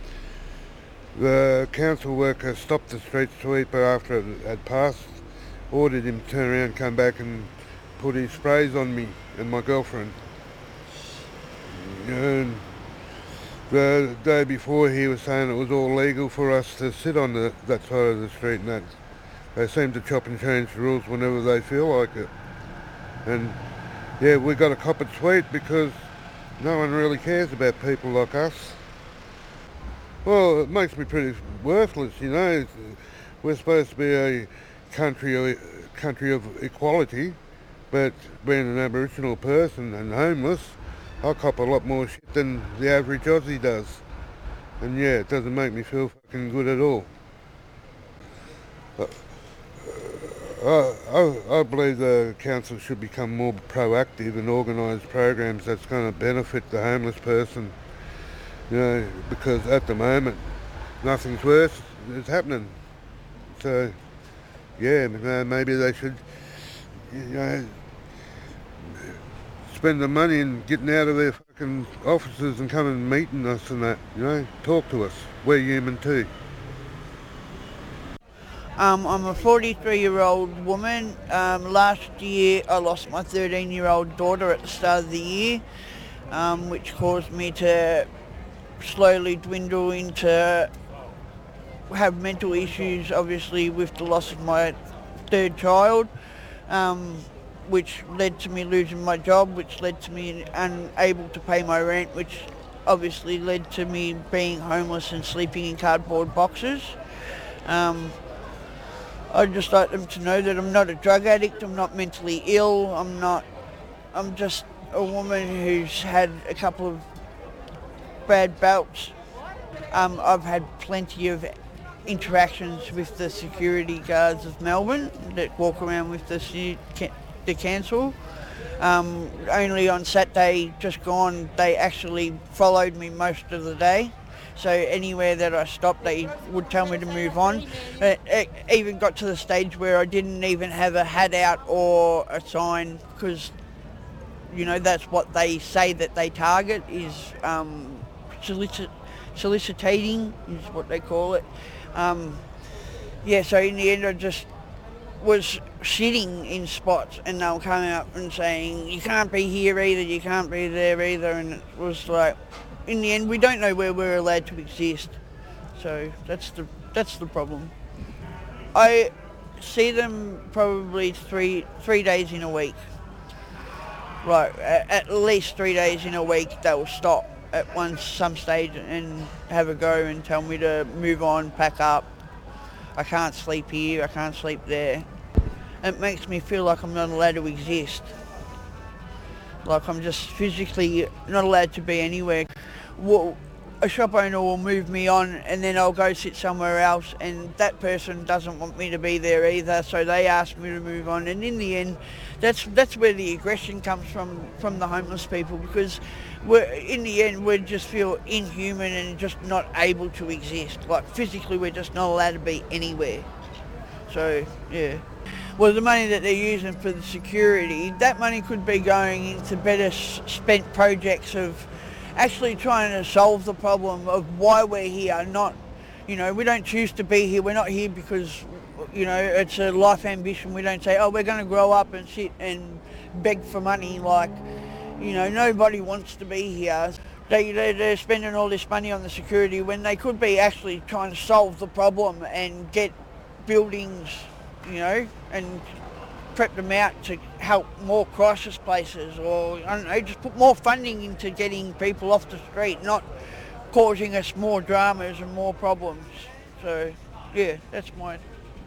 The council worker stopped the street sweeper after it had passed, ordered him to turn around, come back and put his sprays on me and my girlfriend. And the day before he was saying it was all legal for us to sit on that side of the street, and that they seem to chop and change the rules whenever they feel like it. And yeah, we got to cop it sweet because no one really cares about people like us. Well, it makes me pretty worthless, you know. We're supposed to be a country of equality, but being an Aboriginal person and homeless, I cop a lot more shit than the average Aussie does. And yeah, it doesn't make me feel fucking good at all. I believe the council should become more proactive and organise programs that's going to benefit the homeless person. You know, because at the moment, nothing's worse is happening. So, yeah, maybe they should, you know, spend the money and getting out of their fucking offices and come and meeting us and that, you know, talk to us. We're human too. I'm a 43-year-old woman. Last year I lost my 13-year-old daughter at the start of the year, which caused me to slowly dwindle into have mental issues, obviously, with the loss of my third child, which led to me losing my job, which led to me unable to pay my rent, which obviously led to me being homeless and sleeping in cardboard boxes. I'd just like them to know that I'm not a drug addict, I'm not mentally ill, I'm just a woman who's had a couple of bad bouts. I've had plenty of interactions with the security guards of Melbourne that walk around with the council. Only on Saturday just gone, they actually followed me most of the day. So anywhere that I stopped, they would tell me to move on. It even got to the stage where I didn't even have a hat out or a sign, because, you know, that's what they say that they target is soliciting is what they call it. Yeah, so in the end I just was sitting in spots and they were coming up and saying, you can't be here either, you can't be there either, and it was like, in the end we don't know where we're allowed to exist. So that's the problem. I see them probably three days in a week. Right, at least 3 days in a week they will stop at some stage and have a go and tell me to move on, pack up. I can't sleep here, I can't sleep there. It makes me feel like I'm not allowed to exist. Like I'm just physically not allowed to be anywhere. Well, a shop owner will move me on and then I'll go sit somewhere else, and that person doesn't want me to be there either, so they ask me to move on. And in the end, that's where the aggression comes from the homeless people, because in the end we just feel inhuman and just not able to exist. Like physically we're just not allowed to be anywhere. So yeah. Well, the money that they're using for the security, that money could be going into better spent projects of actually trying to solve the problem of why we're here. Not, you know, we don't choose to be here. We're not here because, you know, it's a life ambition. We don't say, oh, we're going to grow up and sit and beg for money. Like, you know, nobody wants to be here. They're spending all this money on the security when they could be actually trying to solve the problem and get buildings, you know, and prep them out to help more crisis places, or I don't know, just put more funding into getting people off the street, not causing us more dramas and more problems. So yeah, that's mine.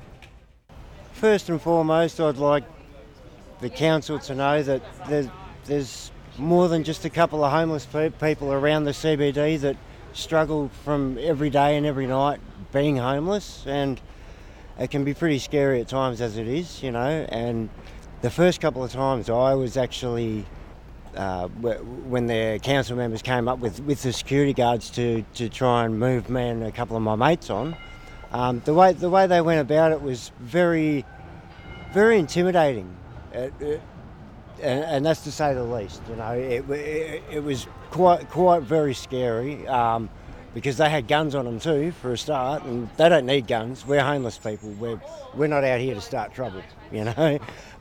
First and foremost, I'd like the council to know that there's more than just a couple of homeless people around the CBD that struggle from every day and every night being homeless, and it can be pretty scary at times as it is, you know. And the first couple of times I was actually, when the council members came up with the security guards to try and move me and a couple of my mates on, the way they went about it was very, very intimidating. And that's to say the least, you know. It was quite very scary, because they had guns on them too, for a start, and they don't need guns. We're homeless people. We're not out here to start trouble, you know.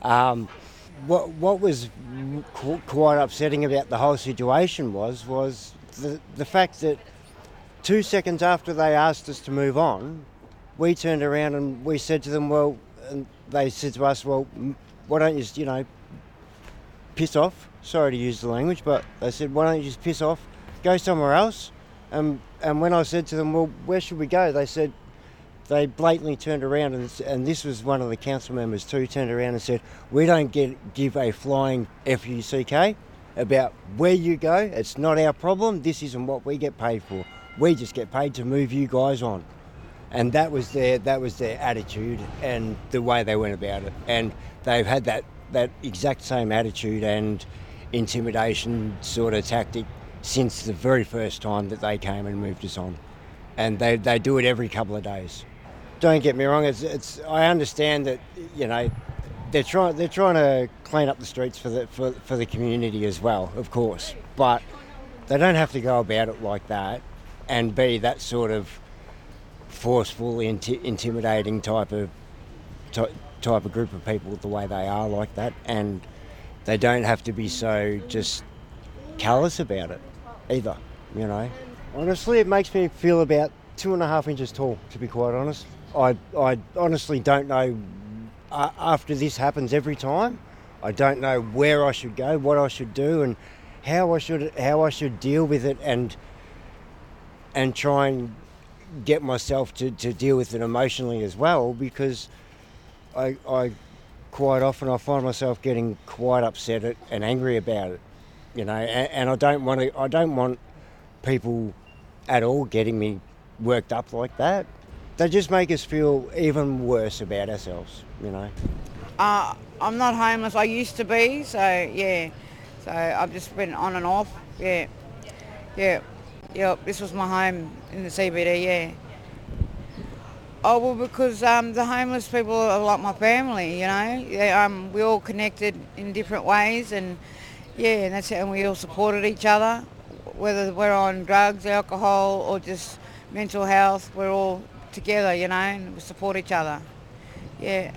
What was quite upsetting about the whole situation was the fact that 2 seconds after they asked us to move on, we turned around and we said to them, well, and they said to us, well, why don't you just, you know, piss off? Sorry to use the language, but they said, why don't you just piss off, go somewhere else? And when I said to them, well, where should we go? They blatantly turned around, and this was one of the council members too, turned around and said, we don't give a flying F-U-C-K about where you go. It's not our problem. This isn't what we get paid for. We just get paid to move you guys on. And that was their attitude and the way they went about it. And they've had that exact same attitude and intimidation sort of tactic since the very first time that they came and moved us on. And they do it every couple of days. Don't get me wrong, it's I understand that, you know, they're trying to clean up the streets for the community as well, of course. But they don't have to go about it like that and be that sort of forceful, intimidating type of group of people the way they are like that. And they don't have to be so just callous about it either, you know. Honestly, it makes me feel about 2.5 inches tall, to be quite honest. I honestly don't know, after this happens every time, I don't know where I should go, what I should do, and how I should deal with it, and try and get myself to deal with it emotionally as well, because I quite often I find myself getting quite upset and angry about it, you know, and I don't want people at all getting me worked up like that. They just make us feel even worse about ourselves, you know. I'm not homeless. I used to be, so yeah. So I've just been on and off, yeah. This was my home in the CBD, yeah. Oh, well, because the homeless people are like my family, you know. We're all connected in different ways, and yeah, and that's it. And we all supported each other, whether we're on drugs, alcohol, or just mental health. We're all together, you know, and we support each other. Yeah.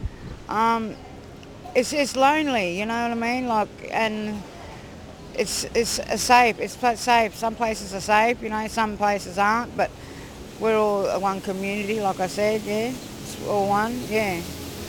It's lonely, you know what I mean? Like, and it's safe. It's safe. Some places are safe, you know. Some places aren't, but we're all one community, like I said. Yeah, it's all one. Yeah.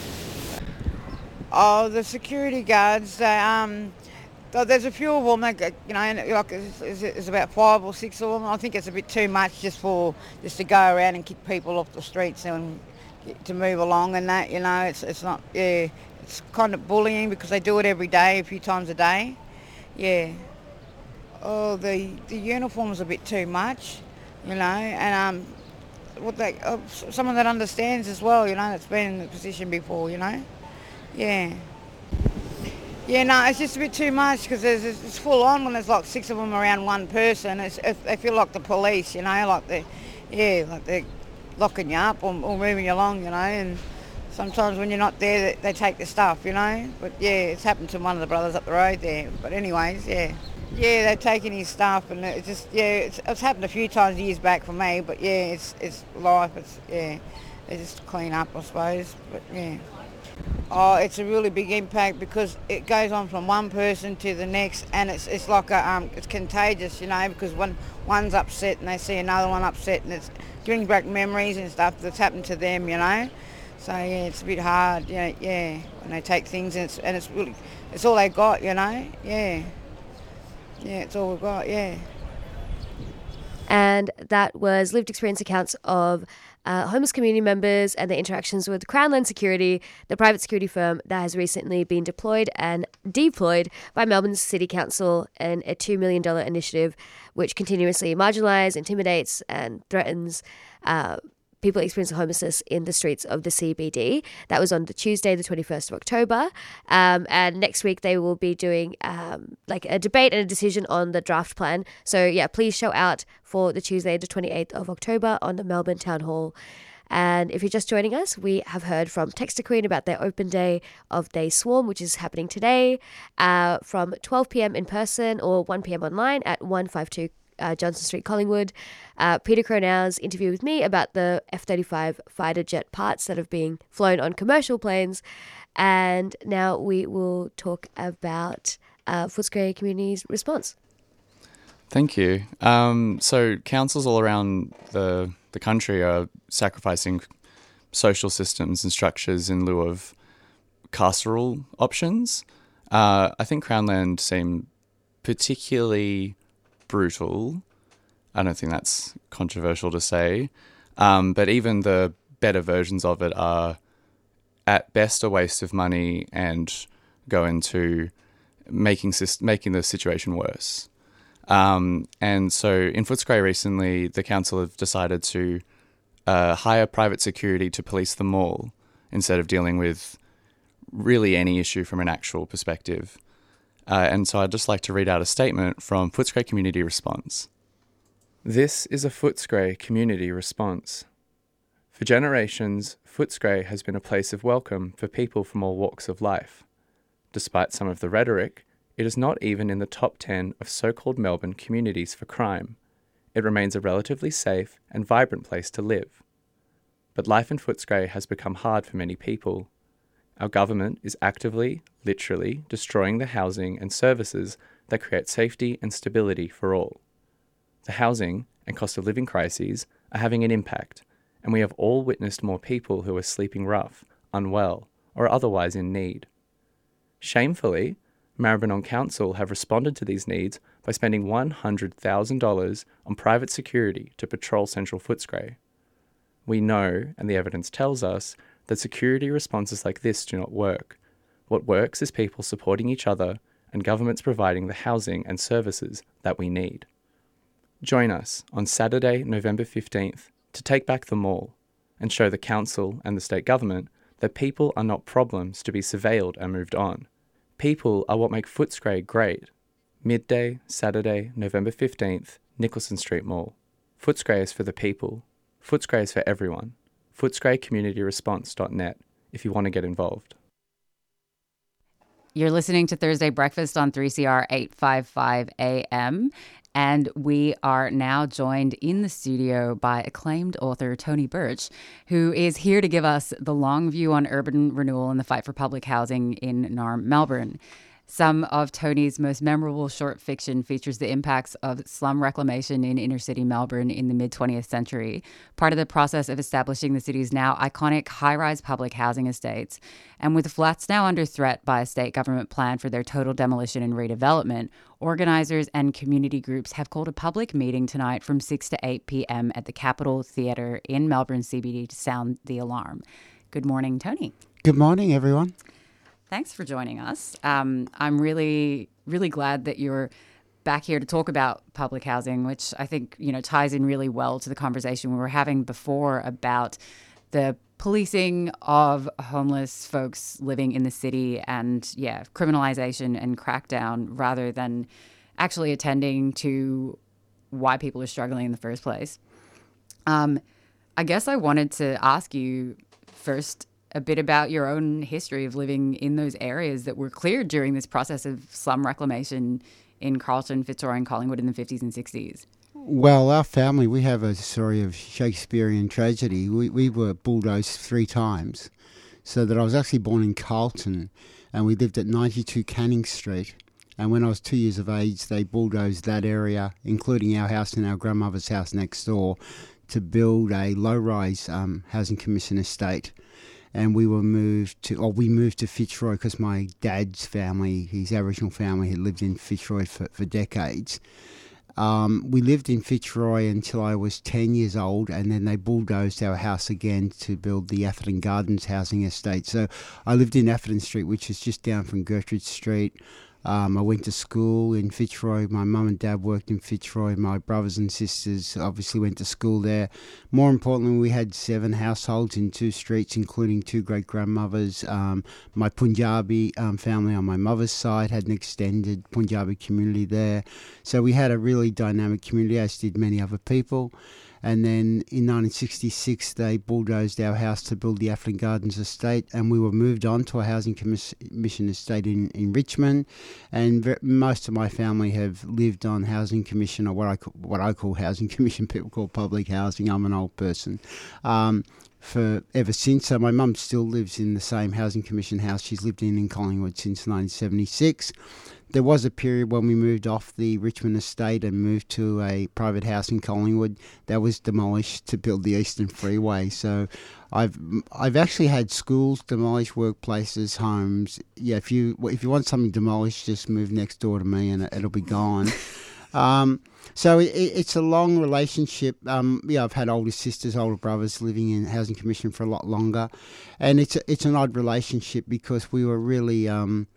Oh, the security guards. There's a few of them. You know, like there's about 5 or 6 of them. I think it's a bit too much just to go around and kick people off the streets and to move along and that. You know, it's not. Yeah, it's kind of bullying because they do it every day, a few times a day. Yeah. Oh, the uniform's a bit too much. You know, and someone that understands as well. You know, that's been in the position before. You know. Yeah. Yeah, no, it's just a bit too much because it's full on when there's like 6 of them around one person. They feel like the police, you know, like they're locking you up or moving you along, you know. And sometimes when you're not there, they take the stuff, you know. But yeah, it's happened to one of the brothers up the road there. But anyways, yeah, they've taken his stuff, and it's just it's happened a few times years back for me. But yeah, it's life. They just clean up, I suppose. But yeah. Oh, it's a really big impact because it goes on from one person to the next, and it's like it's contagious, you know, because when one's upset and they see another one upset, and it brings back memories and stuff that's happened to them, you know. So yeah, it's a bit hard, yeah, when they take things and it's really it's all they got, you know. Yeah, it's all we've got, yeah. And that was lived experience accounts of homeless community members and their interactions with Crownland Security, the private security firm that has recently been deployed and deployed by Melbourne's City Council in a $2 million initiative which continuously marginalises, intimidates and threatens people experiencing homelessness in the streets of the CBD. That was on the Tuesday, the 21st of October. And next week they will be doing like a debate and a decision on the draft plan. So yeah, please show out for the Tuesday, the 28th of October on the Melbourne Town Hall. And if you're just joining us, we have heard from Texter Queen about their open day of Day Swarm, which is happening today from 12 p.m. in person or 1 p.m. online at 152 Johnson Street, Collingwood. Peter Cronow's interview with me about the F-35 fighter jet parts that have been flown on commercial planes. And now we will talk about Footscray Community's response. Thank you. So councils all around the country are sacrificing social systems and structures in lieu of carceral options. I think Crownland seemed particularly brutal. I don't think that's controversial to say. But even the better versions of it are at best a waste of money and go into making the situation worse. And so in Footscray recently, the council have decided to hire private security to police the mall instead of dealing with really any issue from an actual perspective. And so I'd just like to read out a statement from Footscray Community Response. This is a Footscray Community Response. For generations, Footscray has been a place of welcome for people from all walks of life. Despite some of the rhetoric, it is not even in the top 10 of so-called Melbourne communities for crime. It remains a relatively safe and vibrant place to live. But life in Footscray has become hard for many people. Our government is actively, literally, destroying the housing and services that create safety and stability for all. The housing and cost of living crises are having an impact, and we have all witnessed more people who are sleeping rough, unwell, or otherwise in need. Shamefully, Maribyrnong Council have responded to these needs by spending $100,000 on private security to patrol central Footscray. We know, and the evidence tells us, that security responses like this do not work. What works is people supporting each other and governments providing the housing and services that we need. Join us on Saturday, November 15th to take back the mall and show the council and the state government that people are not problems to be surveilled and moved on. People are what make Footscray great. Midday, Saturday, November 15th, Nicholson Street Mall. Footscray is for the people. Footscray is for everyone. FootscrayCommunityResponse.net if you want to get involved. You're listening to Thursday Breakfast on 3CR 855 AM. And we are now joined in the studio by acclaimed author Tony Birch, who is here to give us the long view on urban renewal and the fight for public housing in NARM Melbourne. Some of Tony's most memorable short fiction features the impacts of slum reclamation in inner-city Melbourne in the mid-20th century, part of the process of establishing the city's now iconic high-rise public housing estates. And with flats now under threat by a state government plan for their total demolition and redevelopment, organisers and community groups have called a public meeting tonight from 6 to 8 p.m. at the Capitol Theatre in Melbourne CBD to sound the alarm. Good morning, Tony. Good morning, everyone. Thanks for joining us. I'm really, really glad that you're back here to talk about public housing, which I think, ties in really well to the conversation we were having before about the policing of homeless folks living in the city and, criminalization and crackdown rather than actually attending to why people are struggling in the first place. I guess I wanted to ask you first a bit about your own history of living in those areas that were cleared during this process of slum reclamation in Carlton, Fitzroy and Collingwood in the 50s and 60s. Well, our family, we have a story of Shakespearean tragedy. We were bulldozed 3 times. So that I was actually born in Carlton and we lived at 92 Canning Street. And when I was 2 years of age, they bulldozed that area, including our house and our grandmother's house next door, to build a low-rise housing commission estate. And we moved to Fitzroy because my dad's family, his Aboriginal family, had lived in Fitzroy for decades. We lived in Fitzroy until I was 10 years old, and then they bulldozed our house again to build the Atherton Gardens housing estate. So I lived in Atherton Street, which is just down from Gertrude Street. I went to school in Fitzroy. My mum and dad worked in Fitzroy. My brothers and sisters obviously went to school there. More importantly, we had 7 households in 2 streets, including 2 great-grandmothers. My Punjabi family on my mother's side had an extended Punjabi community there. So we had a really dynamic community, as did many other people. And then in 1966, they bulldozed our house to build the Atherton Gardens estate, and we were moved on to a housing commission estate in Richmond. And most of my family have lived on housing commission, or what I call housing commission, people call public housing. I'm an old person. For ever since. So my mum still lives in the same housing commission house she's lived in Collingwood since 1976. There was a period when we moved off the Richmond estate and moved to a private house in Collingwood that was demolished to build the Eastern Freeway. So I've actually had schools demolished, workplaces, homes. Yeah, if you want something demolished, just move next door to me and it'll be gone. So it's a long relationship. I've had older sisters, older brothers living in housing commission for a lot longer, and it's an odd relationship because we were really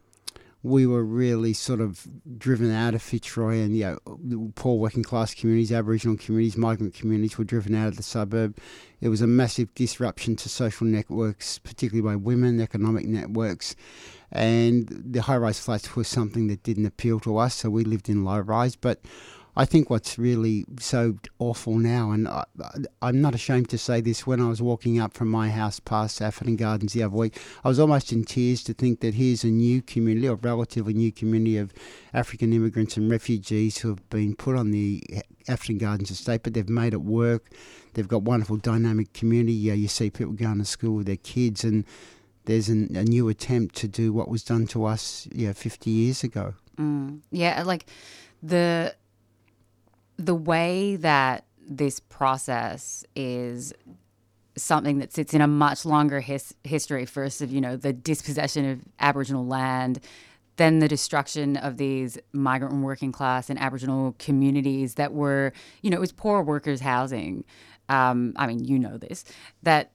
sort of driven out of Fitzroy, and poor working class communities, Aboriginal communities, migrant communities were driven out of the suburb. There was a massive disruption to social networks, particularly by women, economic networks. And the high-rise flats was something that didn't appeal to us, so we lived in low-rise. But I think what's really so awful now, and I'm not ashamed to say this, when I was walking up from my house past Atherton Gardens the other week, I was almost in tears to think that here's a new community, a relatively new community of African immigrants and refugees who have been put on the Atherton Gardens estate, but they've made it work. They've got wonderful dynamic community. You see people going to school with their kids, and there's a new attempt to do what was done to us 50 years ago. Yeah, like the way that this process is something that sits in a much longer history, first of, the dispossession of Aboriginal land, then the destruction of these migrant and working class and Aboriginal communities that were, it was poor workers' housing. This, that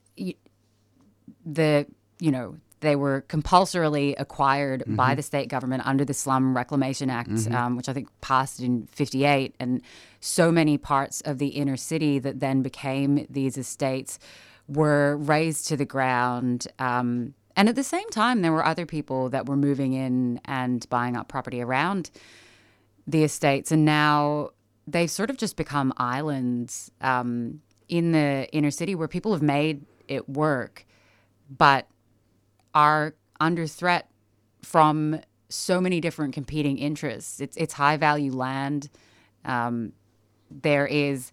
they were compulsorily acquired by the state government under the Slum Reclamation Act, which I think passed in 1958. And so many parts of the inner city that then became these estates were razed to the ground. And at the same time, there were other people that were moving in and buying up property around the estates. And now they've sort of just become islands in the inner city where people have made it work, but are under threat from so many different competing interests. It's high-value land. There is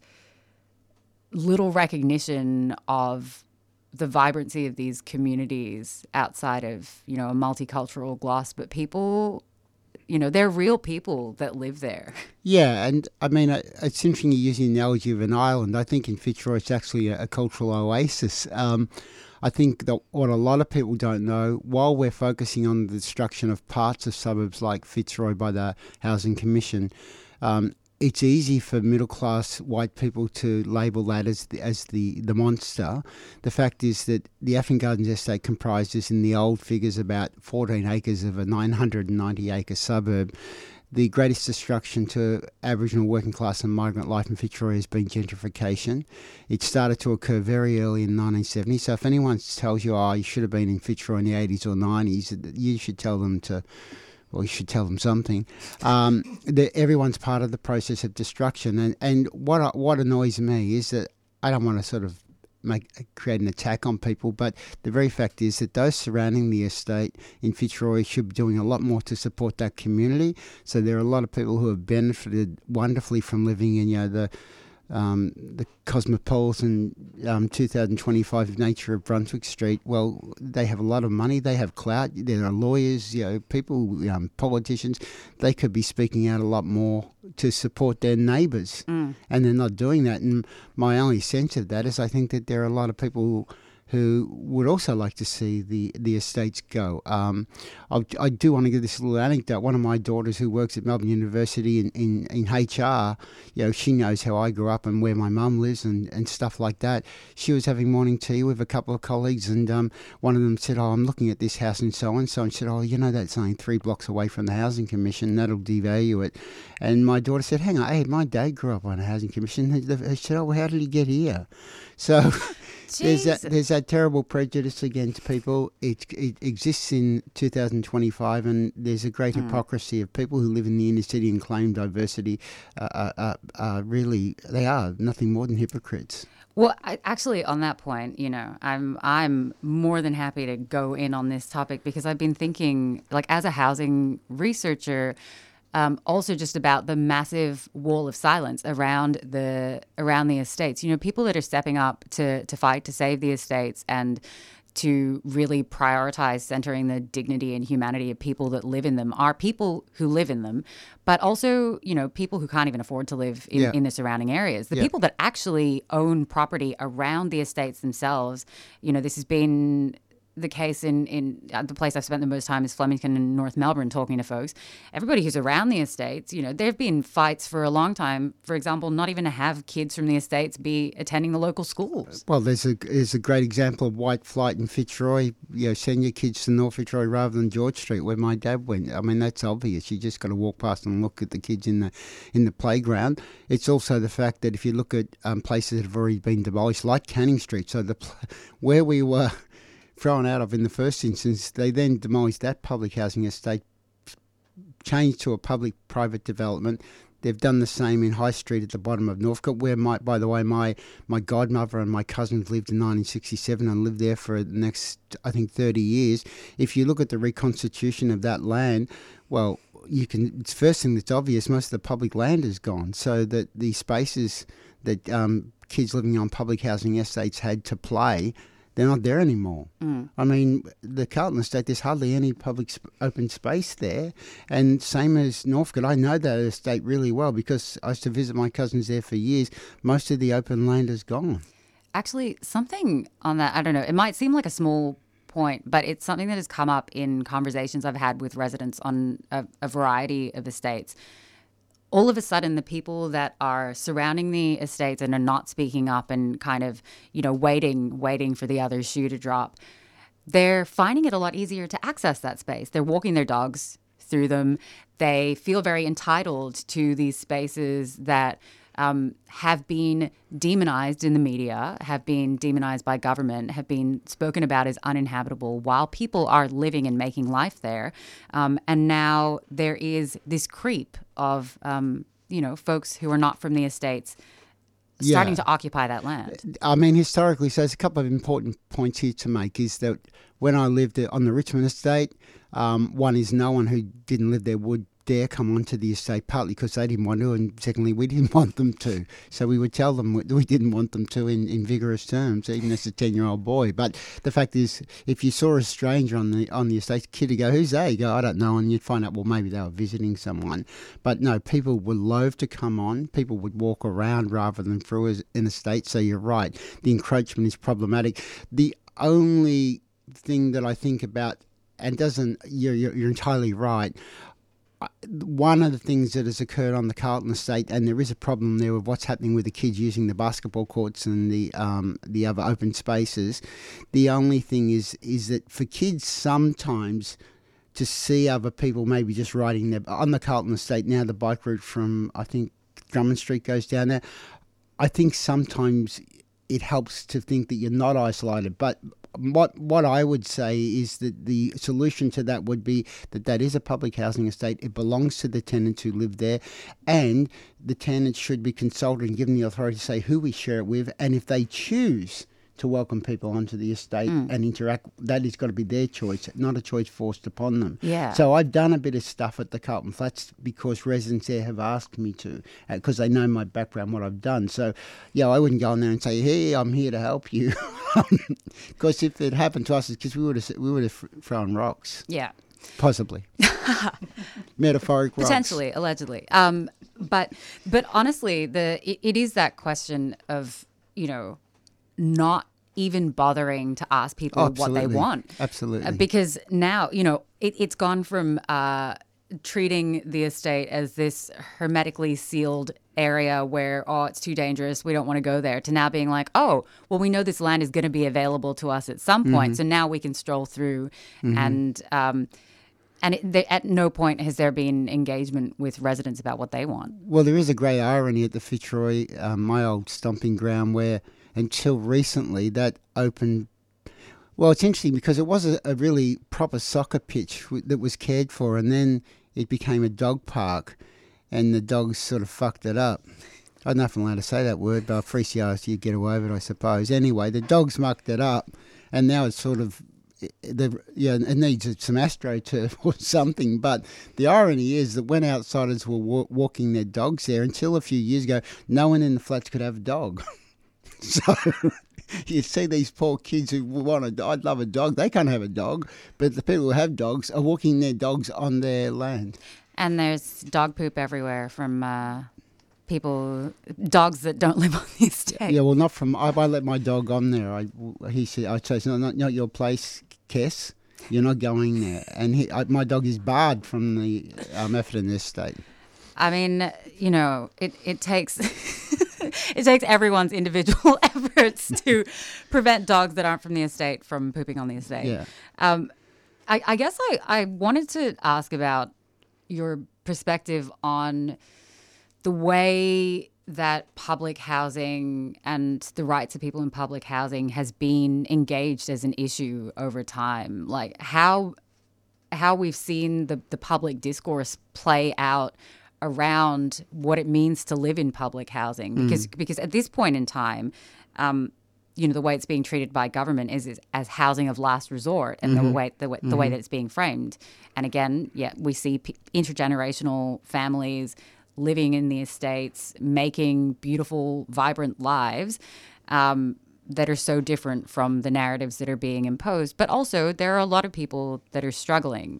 little recognition of the vibrancy of these communities outside of, a multicultural gloss, but people, they're real people that live there. Yeah, and I mean, it's interesting you use the analogy of an island. I think in Fitzroy it's actually a cultural oasis. I think that what a lot of people don't know, while we're focusing on the destruction of parts of suburbs like Fitzroy by the Housing Commission, it's easy for middle-class white people to label that as the monster. The fact is that the Atherton Gardens estate comprises, in the old figures, about 14 acres of a 990-acre suburb. The greatest destruction to Aboriginal working class and migrant life in Fitzroy has been gentrification. It started to occur very early in 1970. So if anyone tells you, you should have been in Fitzroy in the 80s or 90s, you should tell them you should tell them something. Everyone's part of the process of destruction. And what annoys me is that I don't want to sort of create an attack on people, but the very fact is that those surrounding the estate in Fitzroy should be doing a lot more to support that community. So there are a lot of people who have benefited wonderfully from living in the cosmopolitan 2025 nature of Brunswick Street. Well, they have a lot of money, they have clout, there are lawyers, people, politicians. They could be speaking out a lot more to support their neighbours, and they're not doing that. And my only sense of that is I think that there are a lot of people who would also like to see the estates go. I do want to give this little anecdote. One of my daughters who works at Melbourne University in HR, she knows how I grew up and where my mum lives and stuff like that. She was having morning tea with a couple of colleagues, and one of them said, I'm looking at this house and so and said, that's only 3 blocks away from the Housing Commission. That'll devalue it. And my daughter said, hang on, hey, my dad grew up on a Housing Commission. They said, well, how did he get here? So there's that terrible prejudice against people. It exists in 2025, and there's a great hypocrisy of people who live in the inner city and claim diversity. Really, they are nothing more than hypocrites. Well, actually, on that point, I'm more than happy to go in on this topic, because I've been thinking, like, as a housing researcher, also just about the massive wall of silence around the estates. People that are stepping up to fight to save the estates and to really prioritize centering the dignity and humanity of people that live in them are people who live in them, but also, people who can't even afford to live in the surrounding areas. The people that actually own property around the estates themselves, this has been the case in the place I've spent the most time is Flemington in North Melbourne, talking to folks. Everybody who's around the estates, there have been fights for a long time, for example, not even to have kids from the estates be attending the local schools. Well, there's a great example of white flight in Fitzroy. Send your kids to North Fitzroy rather than George Street, where my dad went. I mean, that's obvious. You just got to walk past and look at the kids in the playground. It's also the fact that if you look at places that have already been demolished, like Canning Street, so where we were thrown out of in the first instance, they then demolished that public housing estate, changed to a public-private development. They've done the same in High Street at the bottom of Northcote, where, by the way, my godmother and my cousins lived in 1967 and lived there for the next, I think, 30 years. If you look at the reconstitution of that land, well, it's first thing that's obvious, most of the public land is gone, so that the spaces that kids living on public housing estates had to play, they're not there anymore. I mean, the Carlton estate, there's hardly any public open space there. And same as Northcote, I know that estate really well because I used to visit my cousins there for years. Most of the open land is gone. Actually, something on that, I don't know, it might seem like a small point, but it's something that has come up in conversations I've had with residents on a variety of estates. All of a sudden, the people that are surrounding the estates and are not speaking up and kind of, waiting for the other shoe to drop, they're finding it a lot easier to access that space. They're walking their dogs through them. They feel very entitled to these spaces that have been demonized in the media, have been demonized by government, have been spoken about as uninhabitable while people are living and making life there. And now there is this creep of, folks who are not from the estates starting to occupy that land. I mean, historically, so there's a couple of important points here to make is that when I lived on the Richmond estate, one is no one who didn't live there would dare come onto the estate, partly because they didn't want to, and secondly, we didn't want them to. So we would tell them we didn't want them to in vigorous terms, even as a 10-year-old boy. But the fact is, if you saw a stranger on the estate, kid would go, "Who's that?" You go, "I don't know," and you'd find out, well, maybe they were visiting someone. But no, people were loath to come on. People would walk around rather than through an estate. So you're right, the encroachment is problematic. The only thing that I think about, and you're entirely right. One of the things that has occurred on the Carlton estate, and there is a problem there with what's happening with the kids using the basketball courts and the other open spaces. The only thing is that for kids sometimes to see other people maybe just riding on the Carlton estate, now the bike route from, I think, Drummond Street goes down there. I think sometimes it helps to think that you're not isolated, but what I would say is that the solution to that would be that is a public housing estate. It belongs to the tenants who live there, and the tenants should be consulted and given the authority to say who we share it with, and if they choose to welcome people onto the estate and interact, that has got to be their choice, not a choice forced upon them. Yeah. So I've done a bit of stuff at the Carlton Flats because residents there have asked me to, because they know my background, what I've done. So, yeah, I wouldn't go in there and say, "Hey, I'm here to help you," because if it happened to us, it's because we would have thrown rocks. Yeah. Possibly. Metaphoric rocks. Potentially, allegedly. But honestly, it is that question of, not even bothering to ask people what they want. Absolutely. Because now, it's gone from treating the estate as this hermetically sealed area where, it's too dangerous, we don't want to go there, to now being like, we know this land is going to be available to us at some point, so now we can stroll through. And at no point has there been engagement with residents about what they want. Well, there is a great irony at the Fitzroy, my old stomping ground, where until recently that opened. Well, it's interesting because it was a really proper soccer pitch that was cared for, and then it became a dog park, and the dogs sort of fucked it up. I don't know if I'm allowed to say that word, but 3CR, you get away with it, I suppose. Anyway, the dogs mucked it up, and now it's sort of, it needs some AstroTurf or something. But the irony is that when outsiders were walking their dogs there, until a few years ago, no one in the flats could have a dog. So you see these poor kids who I'd love a dog. They can't have a dog, but the people who have dogs are walking their dogs on their land. And there's dog poop everywhere from dogs that don't live on the estate. Yeah, well, not from. I let my dog on there. I say it's not your place, Kess. You're not going there. And my dog is barred from the Atherton estate. I mean, it takes. It takes everyone's individual efforts to prevent dogs that aren't from the estate from pooping on the estate. Yeah. I guess I wanted to ask about your perspective on the way that public housing and the rights of people in public housing has been engaged as an issue over time. Like how we've seen the public discourse play out around what it means to live in public housing, because at this point in time, the way it's being treated by government is as housing of last resort, and the way that it's being framed. And again, we see intergenerational families living in the estates, making beautiful, vibrant lives that are so different from the narratives that are being imposed. But also, there are a lot of people that are struggling.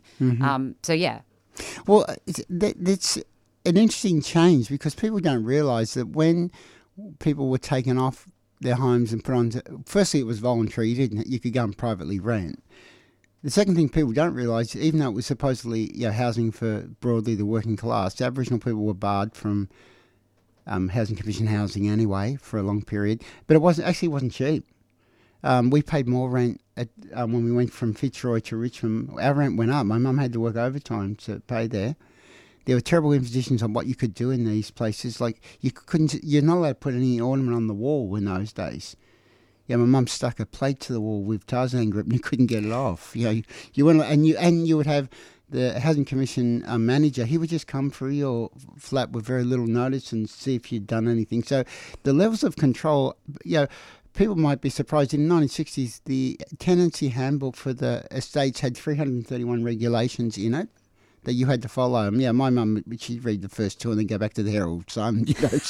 Well, it's an interesting change because people don't realise that when people were taken off their homes and put on, firstly it was voluntary, you could go and privately rent. The second thing people don't realise, even though it was supposedly housing for broadly the working class, the Aboriginal people were barred from Housing Commission housing anyway for a long period, but it wasn't cheap. We paid more rent when we went from Fitzroy to Richmond. Our rent went up. My mum had to work overtime to pay there. There were terrible impositions on what you could do in these places. Like you're not allowed to put any ornament on the wall in those days. Yeah, my mum stuck a plate to the wall with Tarzan grip and you couldn't get it off. You went and you would have the Housing Commission manager. He would just come through your flat with very little notice and see if you'd done anything. So the levels of control, people might be surprised. In the 1960s, the tenancy handbook for the estates had 331 regulations in it that you had to follow. Yeah, my mum, she'd read the first two and then go back to the Herald Sun,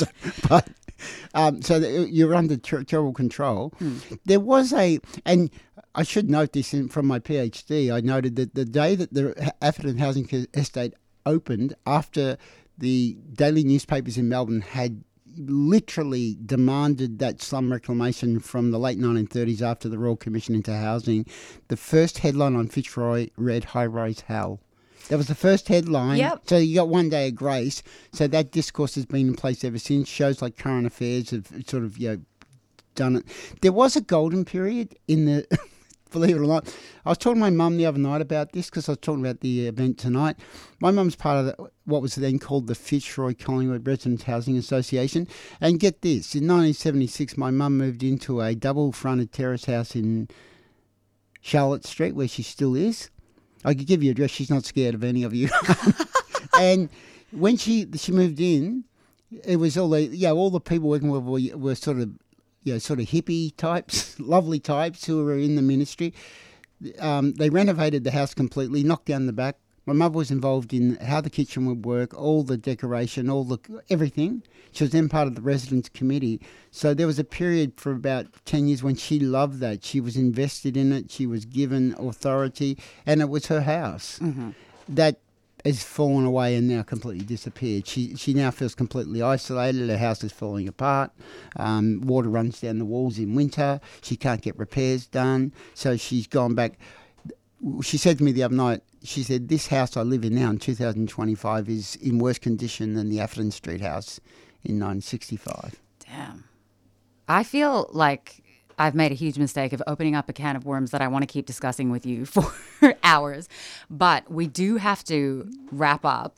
So you're under terrible control. There was and I should note this from my PhD, I noted that the day that the Atherton Housing Estate opened, after the daily newspapers in Melbourne had literally demanded that slum reclamation from the late 1930s after the Royal Commission into Housing, the first headline on Fitzroy read "High-Rise Hell." That was the first headline. Yep. So you got one day of grace. So that discourse has been in place ever since. Shows like Current Affairs have sort of done it. There was a golden period in the, believe it or not. I was talking to my mum the other night about this because I was talking about the event tonight. My mum's part of what was then called the Fitzroy Collingwood Residents Housing Association. And get this, in 1976, my mum moved into a double-fronted terrace house in Charlotte Street, where she still is. I could give you a address. She's not scared of any of you. And when she moved in, it was all the people working with were sort of hippie types, lovely types who were in the ministry. They renovated the house completely, knocked down the back. My mother was involved in how the kitchen would work, all the decoration, everything. She was then part of the residents' committee. So there was a period for about 10 years when she loved that. She was invested in it. She was given authority, and it was her house. That has fallen away and now completely disappeared. She now feels completely isolated. Her house is falling apart. Water runs down the walls in winter. She can't get repairs done. So she's gone back. She said to me the other night, she said, this house I live in now in 2025 is in worse condition than the Atherton Street house in 1965. Damn. I feel like I've made a huge mistake of opening up a can of worms that I want to keep discussing with you for hours, but we do have to wrap up.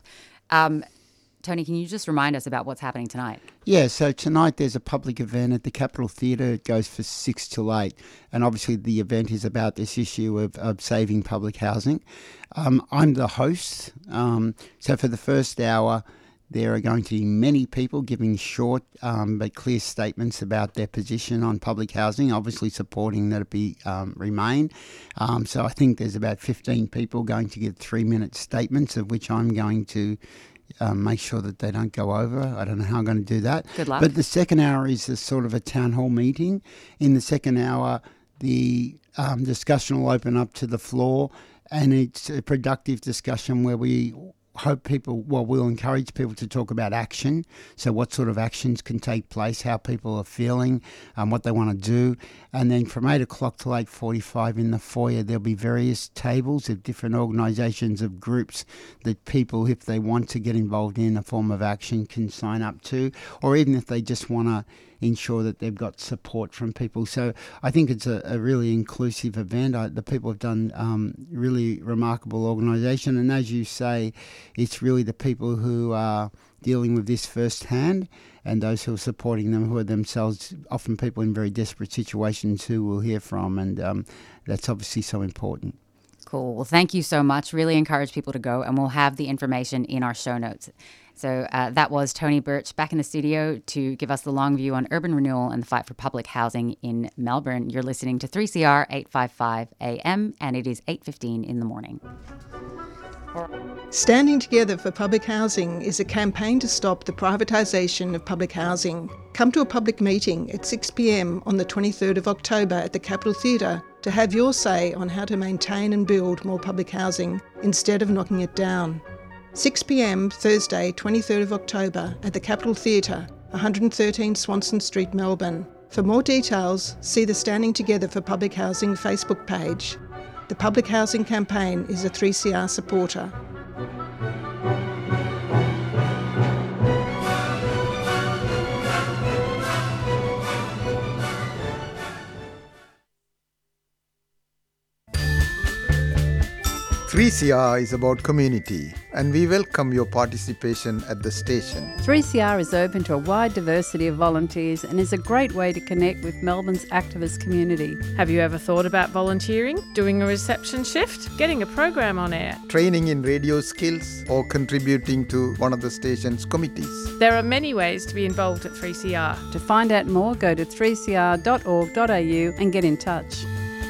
Tony, can you just remind us about what's happening tonight? Yeah, so tonight there's a public event at the Capitol Theatre. It goes for 6 till 8, and obviously the event is about this issue of saving public housing. I'm the host, so for the first hour there are going to be many people giving short but clear statements about their position on public housing, obviously supporting that it be remain. So I think there's about 15 people going to give 3-minute statements, of which I'm going to make sure that they don't go over. I don't know how I'm going to do that. Good luck. But the second hour is a sort of a town hall meeting. In the second hour, the discussion will open up to the floor, and it's a productive discussion where we hope we'll encourage people to talk about action. So what sort of actions can take place, how people are feeling, what they want to do. And then from 8 o'clock till 8:45 in the foyer, there'll be various tables of different organisations, of groups that people, if they want to get involved in a form of action, can sign up to, or even if they just want to ensure that they've got support from people. So I think it's a really inclusive event. The people have done really remarkable organisation, and as you say, it's really the people who are dealing with this firsthand and those who are supporting them, who are themselves often people in very desperate situations who we'll hear from, and that's obviously so important. Cool. Well, thank you so much. Really encourage people to go, and we'll have the information in our show notes. So that was Tony Birch back in the studio to give us the long view on urban renewal and the fight for public housing in Melbourne. You're listening to 3CR 855 AM, and it is 8:15 in the morning. Standing Together for Public Housing is a campaign to stop the privatisation of public housing. Come to a public meeting at 6 p.m. on the 23rd of October at the Capitol Theatre to have your say on how to maintain and build more public housing instead of knocking it down. 6 p.m. Thursday, 23rd of October at the Capitol Theatre, 113 Swanston Street, Melbourne. For more details, see the Standing Together for Public Housing Facebook page. The Public Housing Campaign is a 3CR supporter. "3CR is about community, and we welcome your participation at the station. 3CR is open to a wide diversity of volunteers and is a great way to connect with Melbourne's activist community. Have you ever thought about volunteering, doing a reception shift, getting a program on air, Training in radio skills, or contributing to one of the station's committees? There are many ways to be involved at 3CR. To find out more, go to 3cr.org.au and get in touch.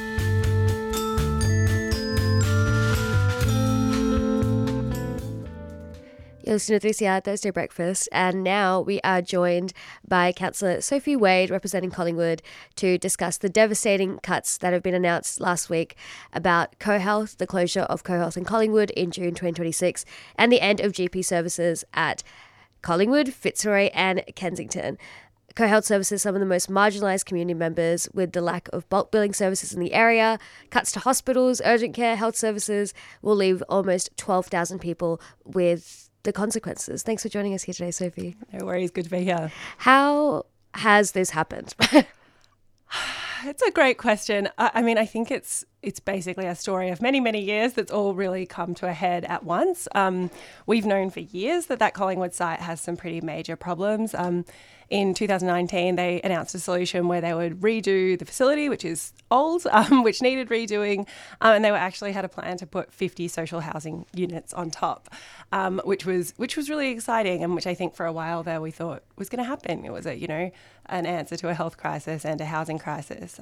You're listening to 3CR Thursday Breakfast, and now we are joined by Councillor Sophie Wade, representing Collingwood, to discuss the devastating cuts that have been announced last week about CoHealth, the closure of CoHealth in Collingwood in June 2026, and the end of GP services at Collingwood, Fitzroy and Kensington. CoHealth services some of the most marginalised community members with the lack of bulk billing services in the area. Cuts to hospitals, urgent care, health services will leave almost 12,000 people with the consequences. Thanks for joining us here today, Sophie. No worries, good to be here. How has this happened? It's a great question. I mean, I think it's basically a story of many, many years that's all really come to a head at once. We've known for years that Collingwood site has some pretty major problems. In 2019, they announced a solution where they would redo the facility, which is old, which needed redoing, and they actually had a plan to put 50 social housing units on top, which was really exciting, and which I think for a while there we thought was going to happen. It was an answer to a health crisis and a housing crisis.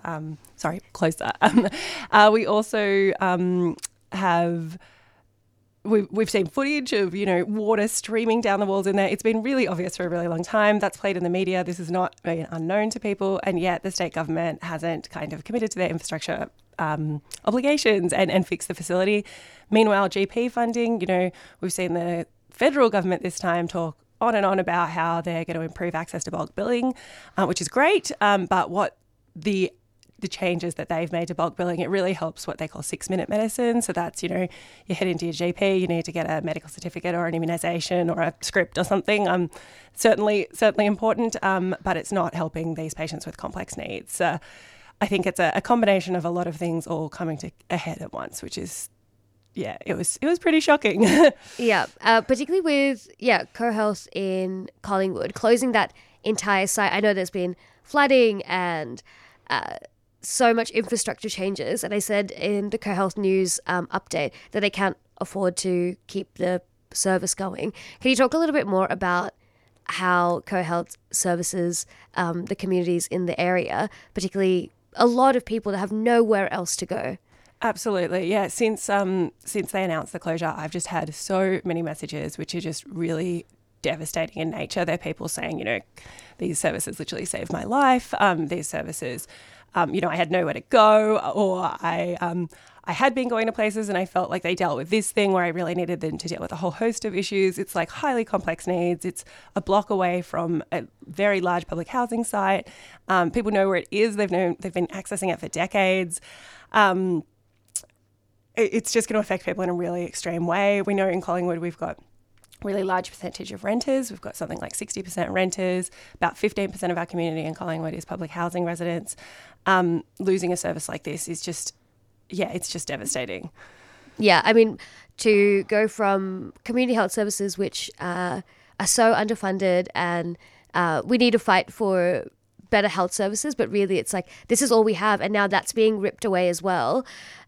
We also have. We've seen footage of, water streaming down the walls in there. It's been really obvious for a really long time. That's played in the media. This is not unknown to people. And yet the state government hasn't kind of committed to their infrastructure obligations and fix the facility. Meanwhile, GP funding, we've seen the federal government this time talk on and on about how they're going to improve access to bulk billing, which is great. But what the changes that they've made to bulk billing, it really helps what they call 6-minute medicine. So that's, you head into your GP, you need to get a medical certificate or an immunisation or a script or something. Certainly important, but it's not helping these patients with complex needs. I think it's a combination of a lot of things all coming to a head at once, which is, it was pretty shocking. Particularly with, CoHealth in Collingwood, closing that entire site. I know there's been flooding and so much infrastructure changes. And they said in the CoHealth News update that they can't afford to keep the service going. Can you talk a little bit more about how CoHealth services the communities in the area, particularly a lot of people that have nowhere else to go? Absolutely, yeah. Since they announced the closure, I've just had so many messages which are just really devastating in nature. They're people saying, these services literally saved my life. These services, I had nowhere to go, or I had been going to places and I felt like they dealt with this thing where I really needed them to deal with a whole host of issues. It's like highly complex needs. It's a block away from a very large public housing site. People know where it is. They've been accessing it for decades. It's just going to affect people in a really extreme way. We know in Collingwood we've got really large percentage of renters. We've got something like 60% renters. About 15% of our community in Collingwood is public housing residents. Losing a service like this is just, it's just devastating. Yeah, I mean, to go from community health services, which are so underfunded, and we need to fight for better health services, but really it's like, this is all we have, and now that's being ripped away as well.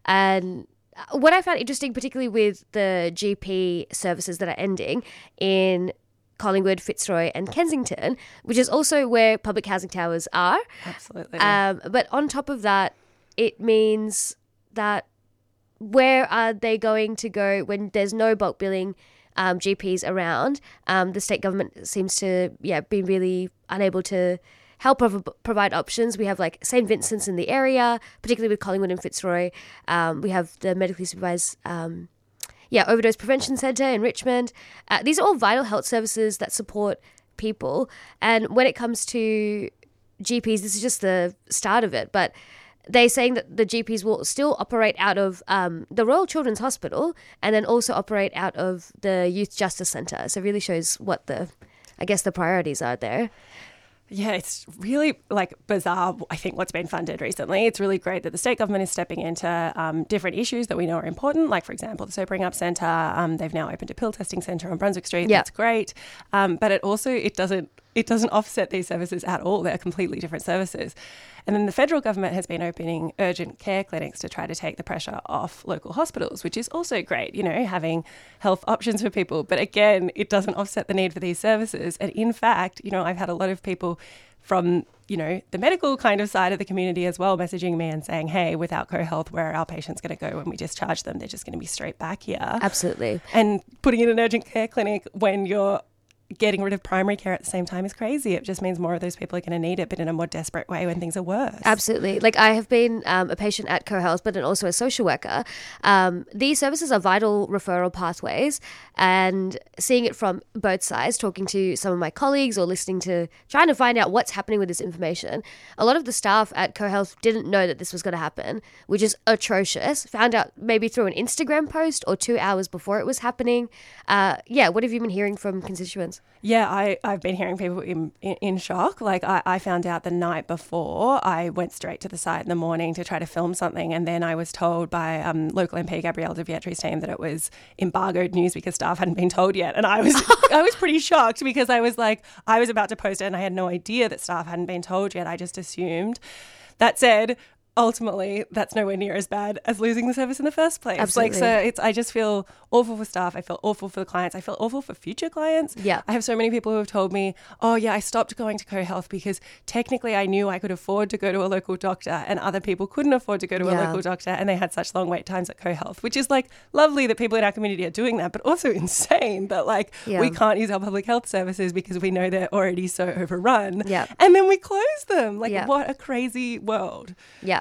And what I found interesting, particularly with the GP services that are ending in Collingwood, Fitzroy and Kensington, which is also where public housing towers are. Absolutely. But on top of that, it means that where are they going to go when there's no bulk billing GPs around? The state government seems to be really unable to help provide options. We have like St. Vincent's in the area, particularly with Collingwood and Fitzroy. We have the medically supervised overdose prevention centre in Richmond. These are all vital health services that support people. And when it comes to GPs, this is just the start of it, but they're saying that the GPs will still operate out of the Royal Children's Hospital and then also operate out of the Youth Justice Centre. So it really shows what the priorities are there. Yeah, it's really bizarre, I think, what's been funded recently. It's really great that the state government is stepping into different issues that we know are important, like, for example, the Sobering Up Centre. They've now opened a pill testing centre on Brunswick Street. That's great. But it doesn't offset these services at all. They're completely different services. And then the federal government has been opening urgent care clinics to try to take the pressure off local hospitals, which is also great, having health options for people. But again, it doesn't offset the need for these services. And in fact, I've had a lot of people from, the medical kind of side of the community as well messaging me and saying, hey, without CoHealth, where are our patients going to go when we discharge them? They're just going to be straight back here. Absolutely. And putting in an urgent care clinic when you're getting rid of primary care at the same time is crazy. It just means more of those people are going to need it, but in a more desperate way when things are worse. Absolutely. Like, I have been a patient at CoHealth, but then also a social worker. These services are vital referral pathways, and seeing it from both sides, talking to some of my colleagues or trying to find out what's happening with this information. A lot of the staff at CoHealth didn't know that this was going to happen, which is atrocious. Found out maybe through an Instagram post or 2 hours before it was happening. What have you been hearing from constituents? Yeah, I've been hearing people in shock. Like, I found out the night before. I went straight to the site in the morning to try to film something, and then I was told by local MP Gabrielle de Vietri's team that it was embargoed news because staff hadn't been told yet. And I was pretty shocked because I was about to post it and I had no idea that staff hadn't been told yet. I just assumed. That said, ultimately, that's nowhere near as bad as losing the service in the first place. Absolutely. I just feel awful for staff. I feel awful for the clients. I feel awful for future clients. Yeah. I have so many people who have told me, I stopped going to CoHealth because technically I knew I could afford to go to a local doctor and other people couldn't afford to go to a local doctor, and they had such long wait times at CoHealth, which is lovely that people in our community are doing that, but also insane that we can't use our public health services because we know they're already so overrun. Yeah. And then we close them. What a crazy world. Yeah.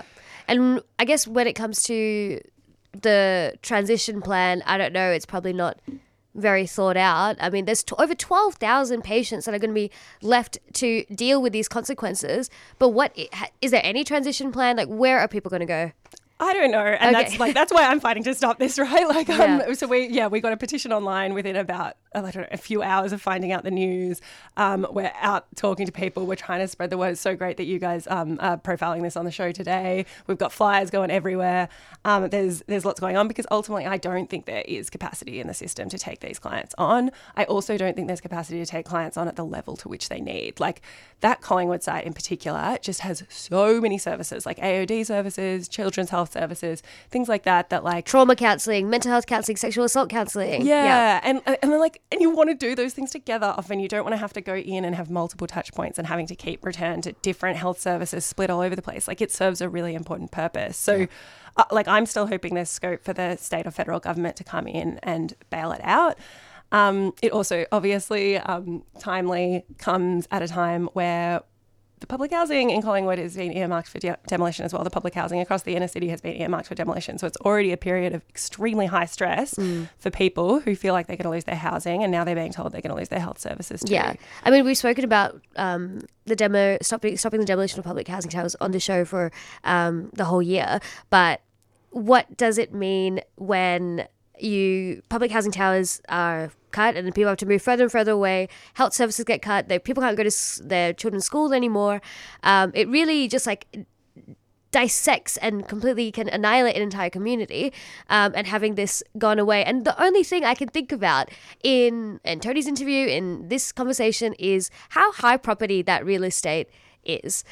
And I guess when it comes to the transition plan, I don't know, it's probably not very thought out. I mean, there's over 12,000 patients that are going to be left to deal with these consequences. But is there any transition plan? Like, where are people going to go? I don't know. And that's why I'm fighting to stop this, right? Like, so we got a petition online within about, a few hours of finding out the news. We're out talking to people. We're trying to spread the word. It's so great that you guys are profiling this on the show today. We've got flyers going everywhere. There's lots going on because ultimately I don't think there is capacity in the system to take these clients on. I also don't think there's capacity to take clients on at the level to which they need. Like that Collingwood site in particular just has so many services, like AOD services, children's health services, things like that like trauma counselling, mental health counselling, sexual assault counselling. Yeah. And you want to do those things together. Often you don't want to have to go in and have multiple touch points and having to keep return to different health services split all over the place. Like it serves a really important purpose. So I'm still hoping there's scope for the state or federal government to come in and bail it out. It also obviously timely comes at a time where the public housing in Collingwood is being earmarked for demolition as well. The public housing across the inner city has been earmarked for demolition. So it's already a period of extremely high stress for people who feel like they're going to lose their housing, and now they're being told they're going to lose their health services too. Yeah. I mean, we've spoken about stopping the demolition of public housing towers on the show for the whole year. But what does it mean when public housing towers are cut and people have to move further and further away, health services get cut, people can't go to their children's schools anymore? It really just dissects and completely can annihilate an entire community, and having this gone away. And the only thing I can think about in Tony's interview, in this conversation, is how high property that real estate is.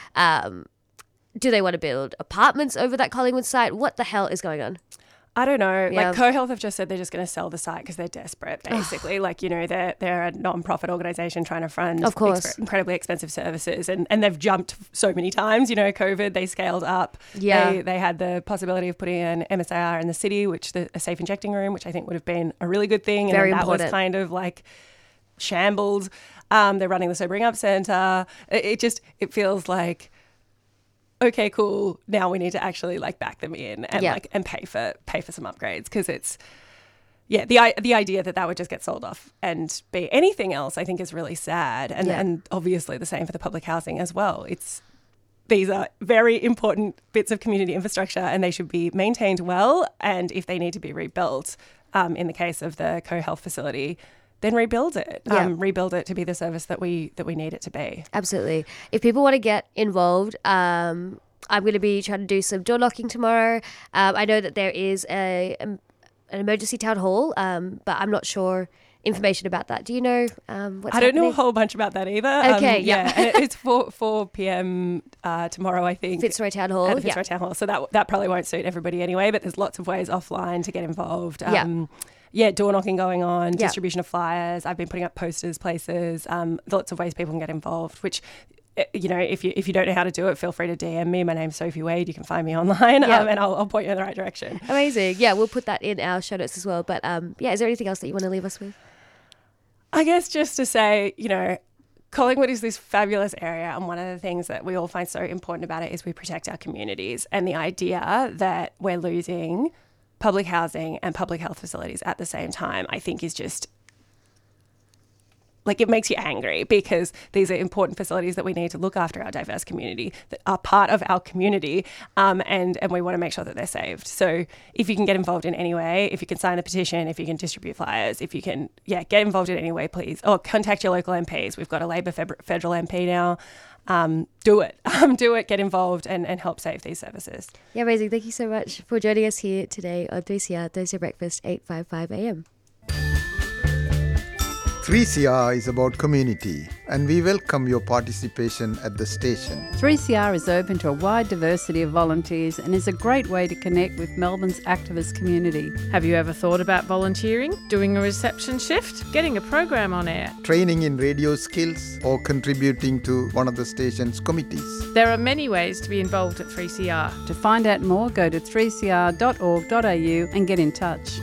Do they want to build apartments over that Collingwood site? What the hell is going on? I don't know. Yeah. Like CoHealth have just said they're just going to sell the site because they're desperate, basically. They're a non-profit organisation trying to fund incredibly expensive services, and they've jumped so many times. COVID, they scaled up. Yeah. They had the possibility of putting an MSIR in the city, a safe injecting room, which I think would have been a really good thing. Very and important. That was kind of shambled. They're running the Sobering Up Centre. It feels like, okay, cool, now we need to actually back them in and and pay for some upgrades, because it's the idea that would just get sold off and be anything else, I think, is really sad. And obviously the same for the public housing as well. These are very important bits of community infrastructure, and they should be maintained well, and if they need to be rebuilt, in the case of the CoHealth facility, then rebuild it. Rebuild it to be the service that we need it to be. Absolutely. If people want to get involved, I'm going to be trying to do some door knocking tomorrow. I know that there is an emergency town hall, but I'm not sure information about that. Do you know what's happening? I don't know a whole bunch about that either. Okay, It's 4 p.m. Tomorrow, I think. Fitzroy Town Hall. At the Fitzroy Town Hall. So that probably won't suit everybody anyway, but there's lots of ways offline to get involved. Door knocking going on, distribution of flyers. I've been putting up posters places, lots of ways people can get involved, which, if you don't know how to do it, feel free to DM me. My name's Sophie Wade. You can find me online, and I'll point you in the right direction. Amazing. Yeah, we'll put that in our show notes as well. But is there anything else that you want to leave us with? I guess just to say, Collingwood is this fabulous area, and one of the things that we all find so important about it is we protect our communities. And the idea that we're losing public housing and public health facilities at the same time, I think, is just it makes you angry, because these are important facilities that we need to look after our diverse community, that are part of our community, and we want to make sure that they're saved. So if you can get involved in any way, if you can sign the petition, if you can distribute flyers, if you can get involved in any way, please, or contact your local MPs. We've got a Labor federal MP now. Do it, get involved and help save these services. Yeah, amazing. Thank you so much for joining us here today on 3CR Thursday Breakfast, 8:55 a.m. 3CR is about community, and we welcome your participation at the station. 3CR is open to a wide diversity of volunteers and is a great way to connect with Melbourne's activist community. Have you ever thought about volunteering, doing a reception shift, getting a program on air, training in radio skills, or contributing to one of the station's committees? There are many ways to be involved at 3CR. To find out more, go to 3cr.org.au and get in touch.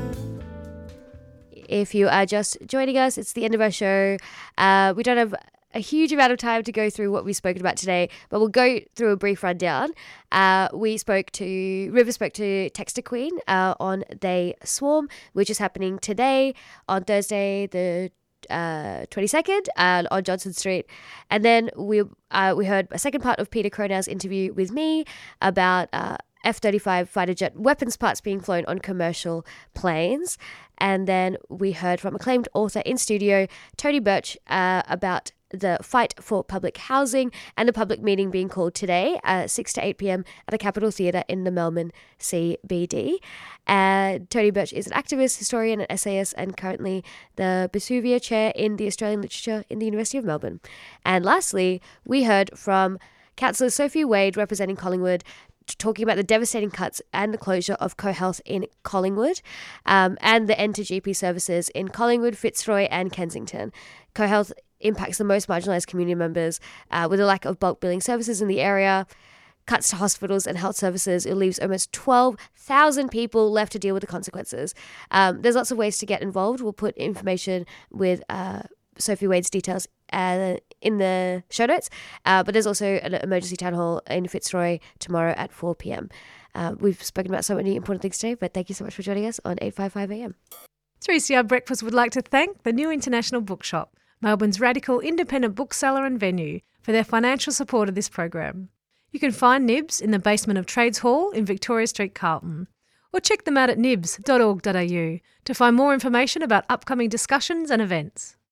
If you are just joining us, it's the end of our show. We don't have a huge amount of time to go through what we've spoken about today, but we'll go through a brief rundown. River spoke to Texture Queen on They Swarm, which is happening today on Thursday the 22nd on Johnson Street. And then we heard a second part of Peter Cronow's interview with me about F-35 fighter jet weapons parts being flown on commercial planes. And then we heard from acclaimed author in studio, Tony Birch, about the fight for public housing and the public meeting being called today at 6 to 8 p.m. at the Capitol Theatre in the Melbourne CBD. Tony Birch is an activist, historian and essayist, and currently the Basuvia Chair in the Australian Literature in the University of Melbourne. And lastly, we heard from Councillor Sophie Wade representing Collingwood, talking about the devastating cuts and the closure of CoHealth in Collingwood and the end to GP services in Collingwood, Fitzroy and Kensington. CoHealth impacts the most marginalised community members with a lack of bulk billing services in the area, cuts to hospitals and health services. It leaves almost 12,000 people left to deal with the consequences. There's lots of ways to get involved. We'll put information with Sophie Wade's details in the show notes, but there's also an emergency town hall in Fitzroy tomorrow at 4 p.m. We've spoken about so many important things today, but thank you so much for joining us on 855 AM. 3CR Breakfast would like to thank the New International Bookshop, Melbourne's radical independent bookseller and venue, for their financial support of this program. You can find Nibs in the basement of Trades Hall in Victoria Street, Carlton, or check them out at nibs.org.au to find more information about upcoming discussions and events.